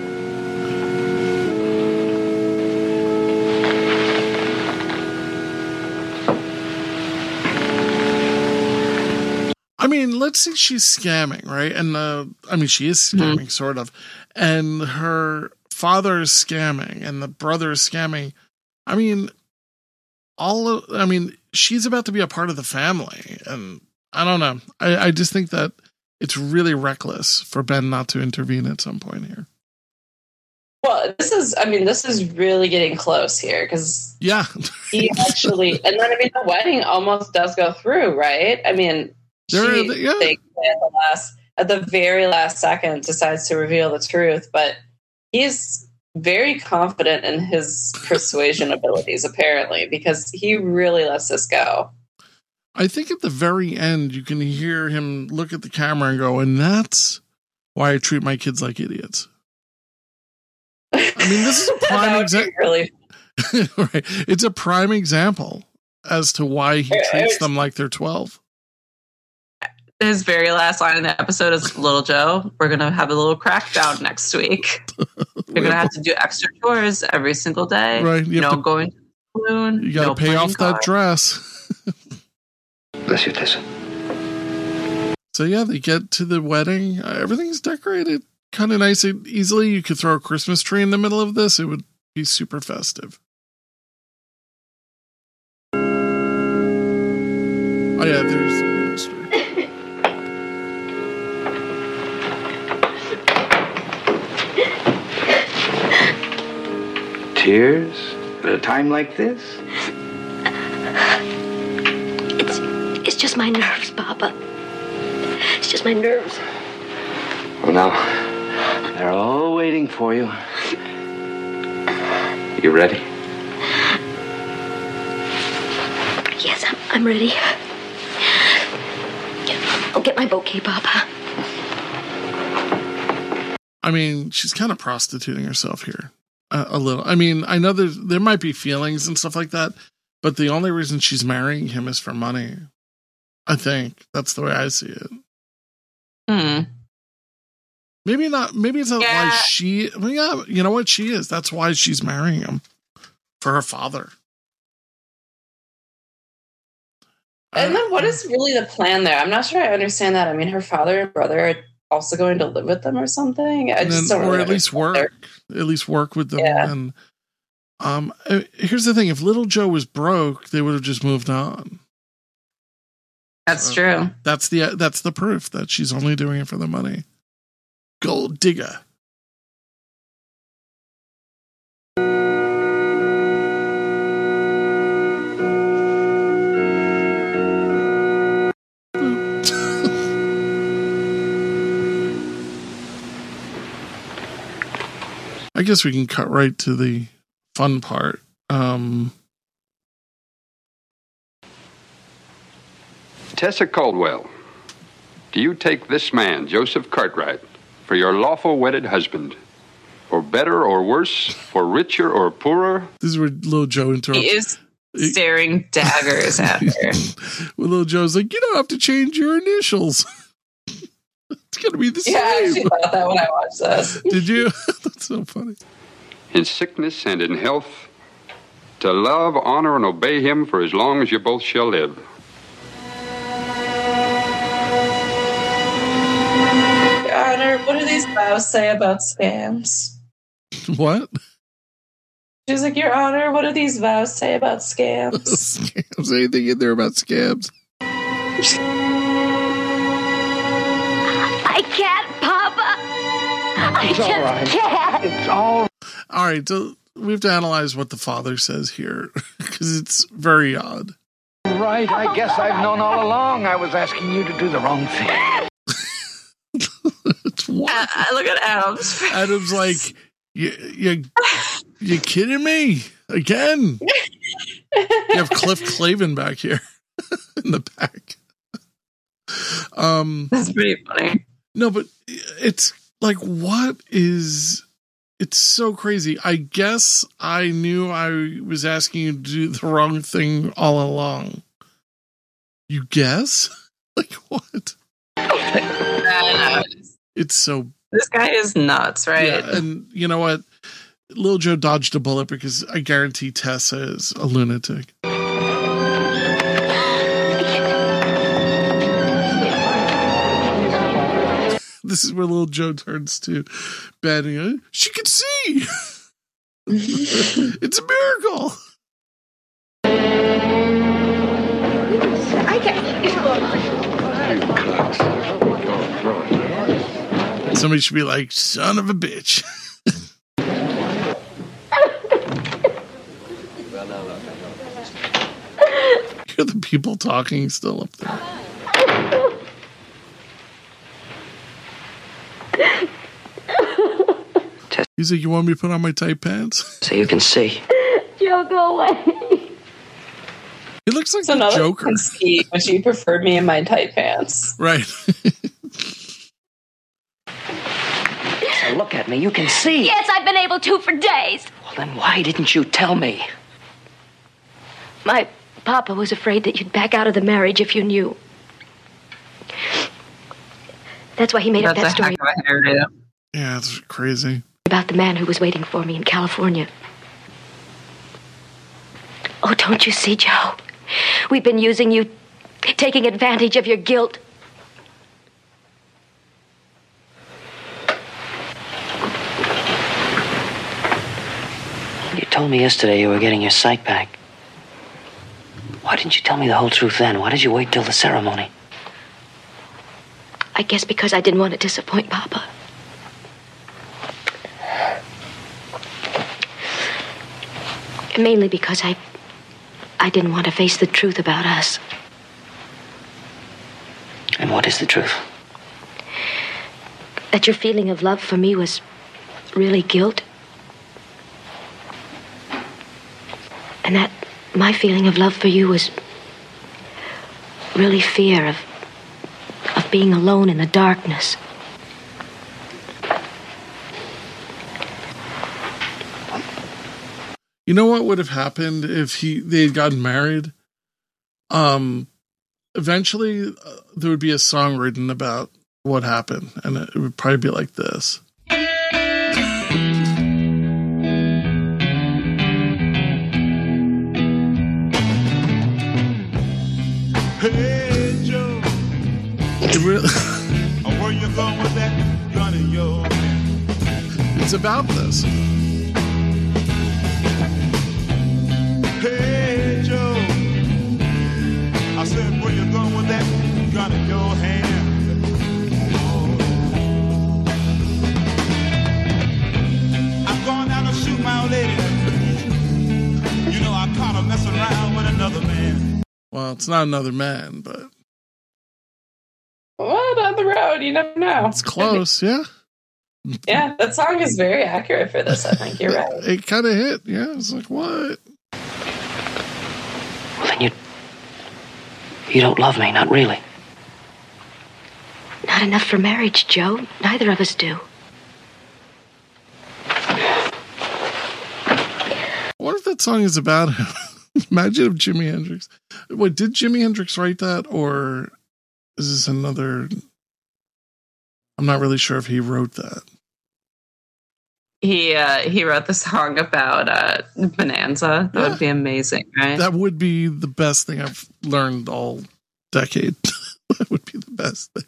I mean, let's say she's scamming, right? And uh, I mean, she is scamming, mm-hmm. sort of. And her father is scamming, and the brother is scamming. I mean, all of, I mean, she's about to be a part of the family, and I don't know. I, I just think that it's really reckless for Ben not to intervene at some point here. Well, this is, I mean, this is really getting close here because yeah, he actually, and then I mean, the wedding almost does go through, right? I mean. There, she, yeah. they, at the last, at the very last second, decides to reveal the truth, but he's very confident in his persuasion abilities, apparently, because he really lets this go. I think at the very end, you can hear him look at the camera and go, "And that's why I treat my kids like idiots." I mean, this is a prime example. Really, right? It's a prime example as to why he treats them like they're twelve. His very last line in the episode is, "Little Joe, we're going to have a little crackdown next week. You're going to have to do extra chores every single day. Right. You no to, going to the saloon. You got to no pay off car. that dress." Bless you, Tessa. So yeah, they get to the wedding. Uh, everything's decorated kind of nice and easily. You could throw a Christmas tree in the middle of this. It would be super festive. Oh yeah, there's the ministry. Tears at a time like this? It's, it's just my nerves, Papa. It's just my nerves. Well, now, they're all waiting for you. You ready? Yes, I'm, I'm ready. I'll get my bouquet, Papa. I mean, she's kind of prostituting herself here. Uh, a little. I mean, I know there's, there might be feelings and stuff like that, but the only reason she's marrying him is for money. I think that's the way I see it. Hmm. Maybe not. Maybe it's not yeah. why she. Well, yeah, you know what? She is. That's why she's marrying him, for her father. And then, what is really the plan there? I'm not sure I understand that. I mean, her father and brother are also going to live with them or something. I just then, don't or really at least work. There. At least work with them. Yeah. And um, here's the thing: if Little Joe was broke, they would have just moved on. That's uh, true. That's the that's the proof that she's only doing it for the money. Gold digger. I guess we can cut right to the fun part. Um, Tessa Caldwell, do you take this man, Joseph Cartwright, for your lawful wedded husband? For better or worse, for richer or poorer? This is where Little Joe interrupts. He is staring daggers at her. Well, Little Joe's like, you don't have to change your initials. It's going to be the yeah, same. Yeah, I actually thought that when I watched this. Did you? That's so funny. In sickness and in health, to love, honor, and obey him for as long as you both shall live. Your Honor, what do these vows say about scams? What? She's like, Your Honor, what do these vows say about scams? Scams? Anything in there about scams? I can't, Papa. I it's just all right. can't. It's all All right, so we have to analyze what the father says here because it's very odd. right. I guess I've known all along I was asking you to do the wrong thing. It's what? Uh, look at Adams. Adam's like, you, you, you kidding me again? You have Cliff Clavin back here in the back. Um, That's pretty funny. No, but it's like, what is It's so crazy. I guess I knew I was asking you to do the wrong thing all along. You guess? Like what? It's so... This guy is nuts, right? Yeah, and you know what? Lil Joe dodged a bullet because I guarantee Tessa is a lunatic. This is where Lil Joe turns to Ben. And goes, she can see! It's a miracle! I can't. Somebody should be like, son of a bitch. Hear the people talking still up there. He's like, you want me to put on my tight pants? So you can see. Joe, go away. He looks like so the Joker. Conceit, but you preferred me in my tight pants. Right. So look at me, you can see. Yes, I've been able to for days. Well, then why didn't you tell me? My papa was afraid that you'd back out of the marriage if you knew. That's why he made That's up that story. That's a heck of a hairdo. Yeah, it's crazy. About the man who was waiting for me in California. Oh, don't you see, Joe? We've been using you, taking advantage of your guilt. You told me yesterday you were getting your sight back. Why didn't you tell me the whole truth then? Why did you wait till the ceremony? I guess because I didn't want to disappoint Papa. Mainly because I... I didn't want to face the truth about us. And what is the truth? That your feeling of love for me was really guilt. And that my feeling of love for you was really fear of of being alone in the darkness. You know what would have happened if he they had gotten married? Um, eventually, uh, there would be a song written about what happened, and it would probably be like this. Hey Joe, It really, where you going with that gun in your hand? it's about this. Hey Joe, I said, where you going with that gun in your hand? Oh. I'm going down to shoot my old lady. You know I caught her messing around with another man. Well, it's not another man, but What on the road? You never know. it's close. Yeah, Yeah, that song is very accurate for this. I think you're right. it kind of hit. Yeah, it's like what? Well, then you... You don't love me, not really. Not enough for marriage, Joe. Neither of us do. What if that song is about him? Imagine if Jimi Hendrix. Wait, did Jimi Hendrix write that, or is this another? I'm not really sure if he wrote that. He uh, he wrote the song about uh, Bonanza. That Yeah. would be amazing, right? That would be the best thing I've learned all decade. That would be the best thing.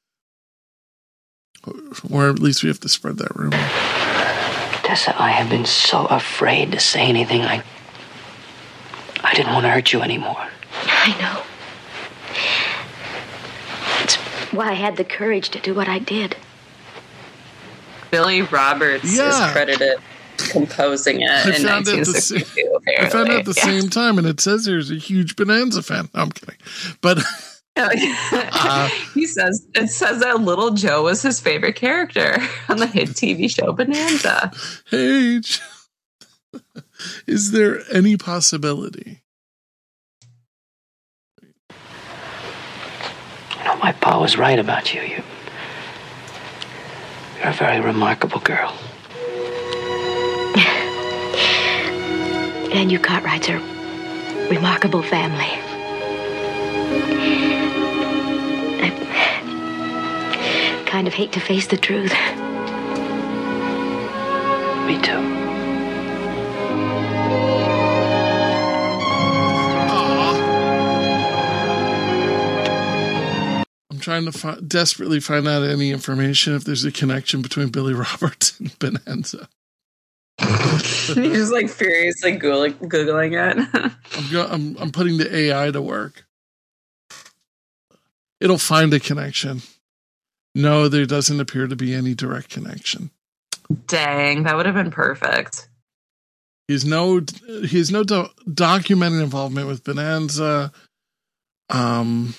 Or at least we have to spread that rumor. Tessa, I have been so afraid to say anything. I... I didn't want to hurt you anymore. I know. It's why I had the courage to do what I did. Billy Roberts Yeah. is credited composing it I in found it nineteen the same- sixty-two. I found out at the Yeah. same time, and it says there's a huge Bonanza fan. No, I'm kidding. But uh, he says it says that Little Joe was his favorite character on the hit T V show Bonanza. hey, J- is there any possibility? You know, my pa was right about you. You... You're a very remarkable girl. And you Cartwrights are a remarkable family. I kind of hate to face the truth. Me too. I'm trying to fi- desperately find out any information if there's a connection between Billy Roberts and Bonanza. You're just like furiously googling, googling it. I'm, go- I'm I'm putting the A I to work. It'll find a connection. No, there doesn't appear to be any direct connection. Dang, that would have been perfect. He's no he's no do- documented involvement with Bonanza. Um.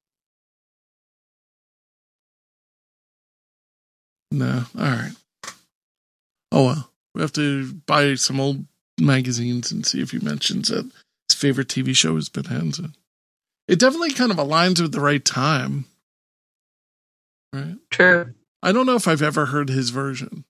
No, all right. Oh well, we have to buy some old magazines and see if he mentions that his favorite T V show is Bonanza. It definitely kind of aligns with the right time, right? True. I don't know if I've ever heard his version,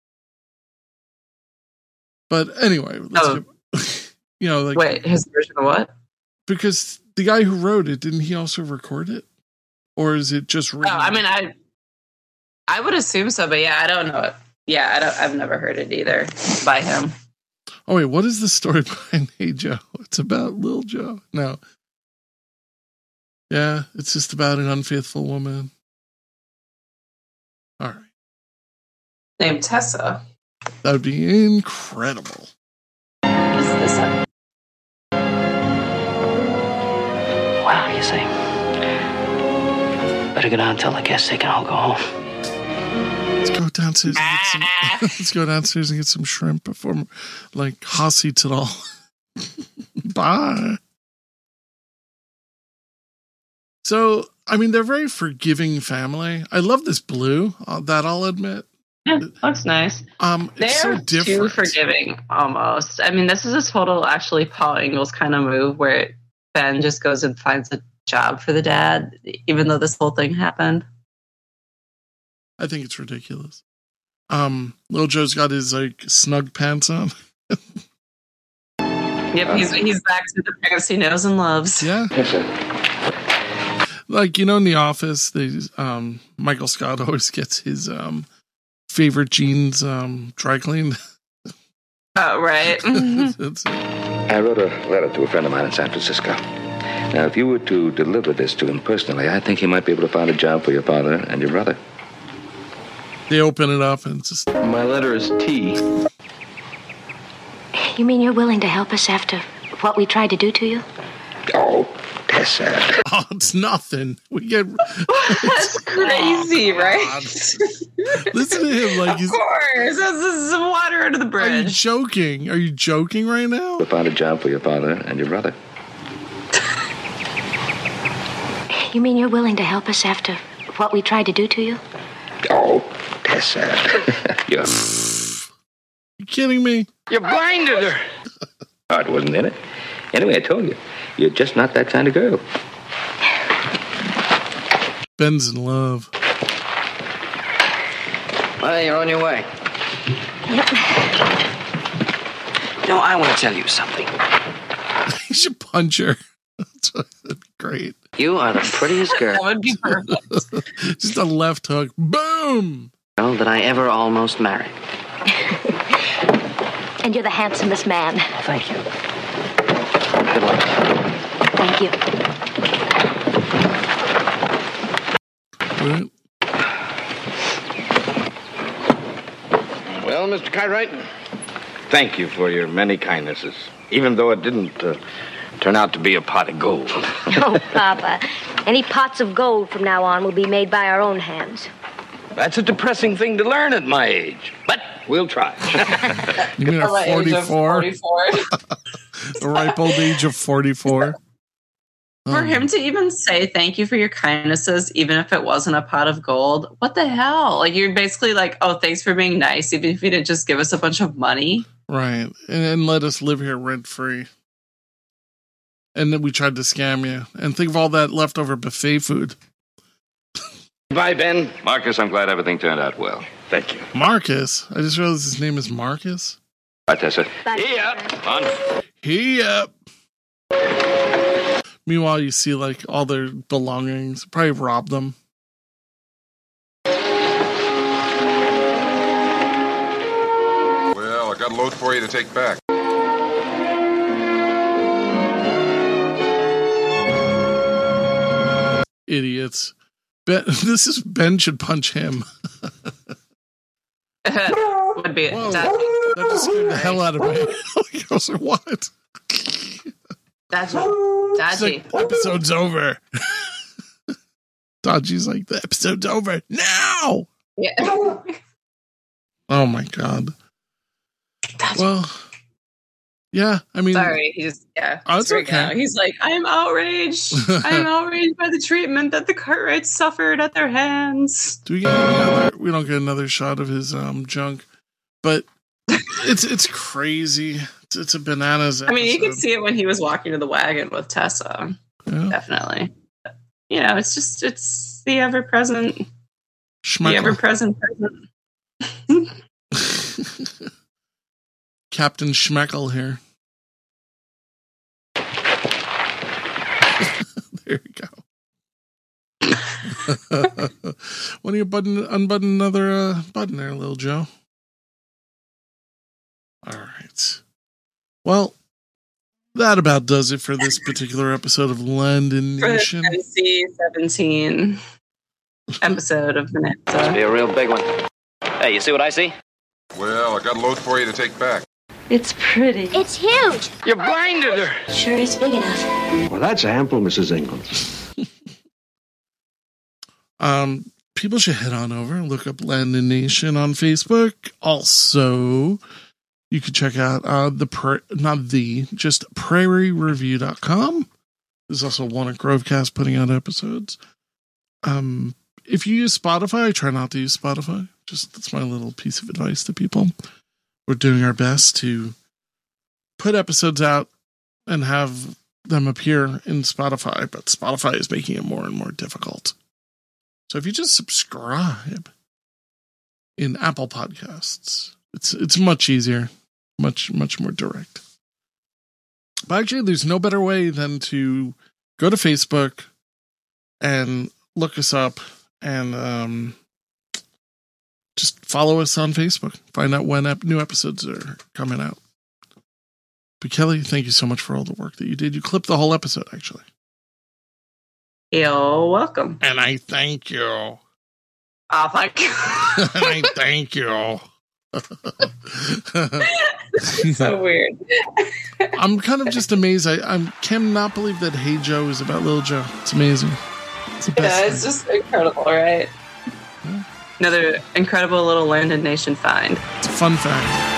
but anyway, let's oh. get, you know, like wait, his version of what? Because the guy who wrote it, didn't he also record it, or is it just written? Oh, I mean, I. I would assume so, but yeah, I don't know it. Yeah, I don't, I've never heard it either by him. Oh wait, what is the story behind Hey Joe? It's about Lil Joe. No. Yeah, it's just about an unfaithful woman. All right. Named Tessa. That would be incredible. What is this? Well, you see. Better go down and tell the guests they can all go home. Let's go downstairs and get some, let's go downstairs and get some shrimp before, like, Haas eats it all. Bye. So, I mean, they're a very forgiving family. I love this blue, uh, that I'll admit. Yeah, looks nice. Um, they it's are so different. too forgiving, almost. I mean, this is a total, actually, Paul Ingalls kind of move where Ben just goes and finds a job for the dad, even though this whole thing happened. I think it's ridiculous. Um, Lil Joe's got his like snug pants on. Yep, he's he's back to the pants he knows and loves. Yeah. Yes, sir. Like, you know, in The Office, they um Michael Scott always gets his um favorite jeans um dry cleaned. Oh, right. That's it. I wrote a letter to a friend of mine in San Francisco. Now, if you were to deliver this to him personally, I think he might be able to find a job for your father and your brother. They open it up and it's just... My letter is T. You mean you're willing to help us after what we tried to do to you? Oh, Tessa. Oh, it's nothing. We get... That's crazy, oh, right? Listen to him like he's... Of course. That's some water under the bridge. Are you joking? Are you joking right now? To find a job for your father and your brother. You mean you're willing to help us after what we tried to do to you? Oh, Tessa. You're... You kidding me? You blinded her. Heart wasn't in it. Anyway, I told you, you're just not that kind of girl. Ben's in love. Well, you're on your way. Yep. You know, I want to tell you something. You should punch her. That'd be great. You are the prettiest girl. That would be perfect. Just a left hook. Boom! Girl that I ever almost married. And you're the handsomest man. Oh, thank you. Good luck. Thank you. Right. Well, Mister Cartwright, thank you for your many kindnesses, even though it didn't uh, turn out to be a pot of gold. Oh, Papa. Any pots of gold from now on will be made by our own hands. That's a depressing thing to learn at my age, but we'll try. You mean at forty-four? forty-four. The ripe old age of forty-four. For um, him to even say thank you for your kindnesses, even if it wasn't a pot of gold, what the hell? Like, you're basically like, oh, thanks for being nice, even if you didn't just give us a bunch of money. Right. And, and let us live here rent-free. And then we tried to scam you. And think of all that leftover buffet food. Bye, Ben. Marcus, I'm glad everything turned out well. Thank you. Marcus? I just realized his name is Marcus. Bye, Tessa. Bye. Yeah. On. He up. Meanwhile, you see like all their belongings. Probably robbed them. Well, I got a load for you to take back. Idiots. Ben, this is Ben should punch him. Would be Whoa, that just scared the hell out of me. I was like, what? Dodgy. It's Dodgy. like, episode's over. Dodgy's like, the episode's over now. Yeah. Oh my god. Dodgy. Well, yeah, I mean, sorry, he's yeah. Oh, it's right okay. now. He's like, I am outraged. I am outraged by the treatment that the Cartwrights suffered at their hands. Do we get another? We don't get another shot of his um junk, but it's it's crazy. It's, it's a bananas episode. I mean, you could see it when he was walking to the wagon with Tessa. Yeah. Definitely. You know, it's just it's the ever present, the ever present present. Captain Schmeckel here. There you go. Why don't you button, unbutton another uh, button there, little Joe? All right. Well, that about does it for this particular episode of London Nation. For the N C seventeen episode of Bonanza. Must be a real big one. Hey, you see what I see? Well, I got a load for you to take back. It's pretty. It's huge. You blinded her. Sure is big enough. Well, that's ample, Missus Ingalls. um, people should head on over and look up Landon Nation on Facebook. Also, you can check out uh, the, pra- not the, just prairie review dot com. There's also one at Grovecast putting out episodes. Um, if you use Spotify, I try not to use Spotify. Just that's my little piece of advice to people. We're doing our best to put episodes out and have them appear in Spotify, but Spotify is making it more and more difficult. So if you just subscribe in Apple Podcasts, it's it's much easier, much, much more direct. But actually, there's no better way than to go to Facebook and look us up and um, just follow us on Facebook. Find out when ep- new episodes are coming out. But Kelly, thank you so much for all the work that you did. You clipped the whole episode, actually. You're welcome. And I thank you. Oh, thank you. And I thank you. So weird. I'm kind of just amazed. I I cannot believe that Hey Joe is about Lil Joe. It's amazing. It's the best Yeah, it's thing. just incredible, right? Yeah. Another incredible little Landon Nation find. It's a fun fact.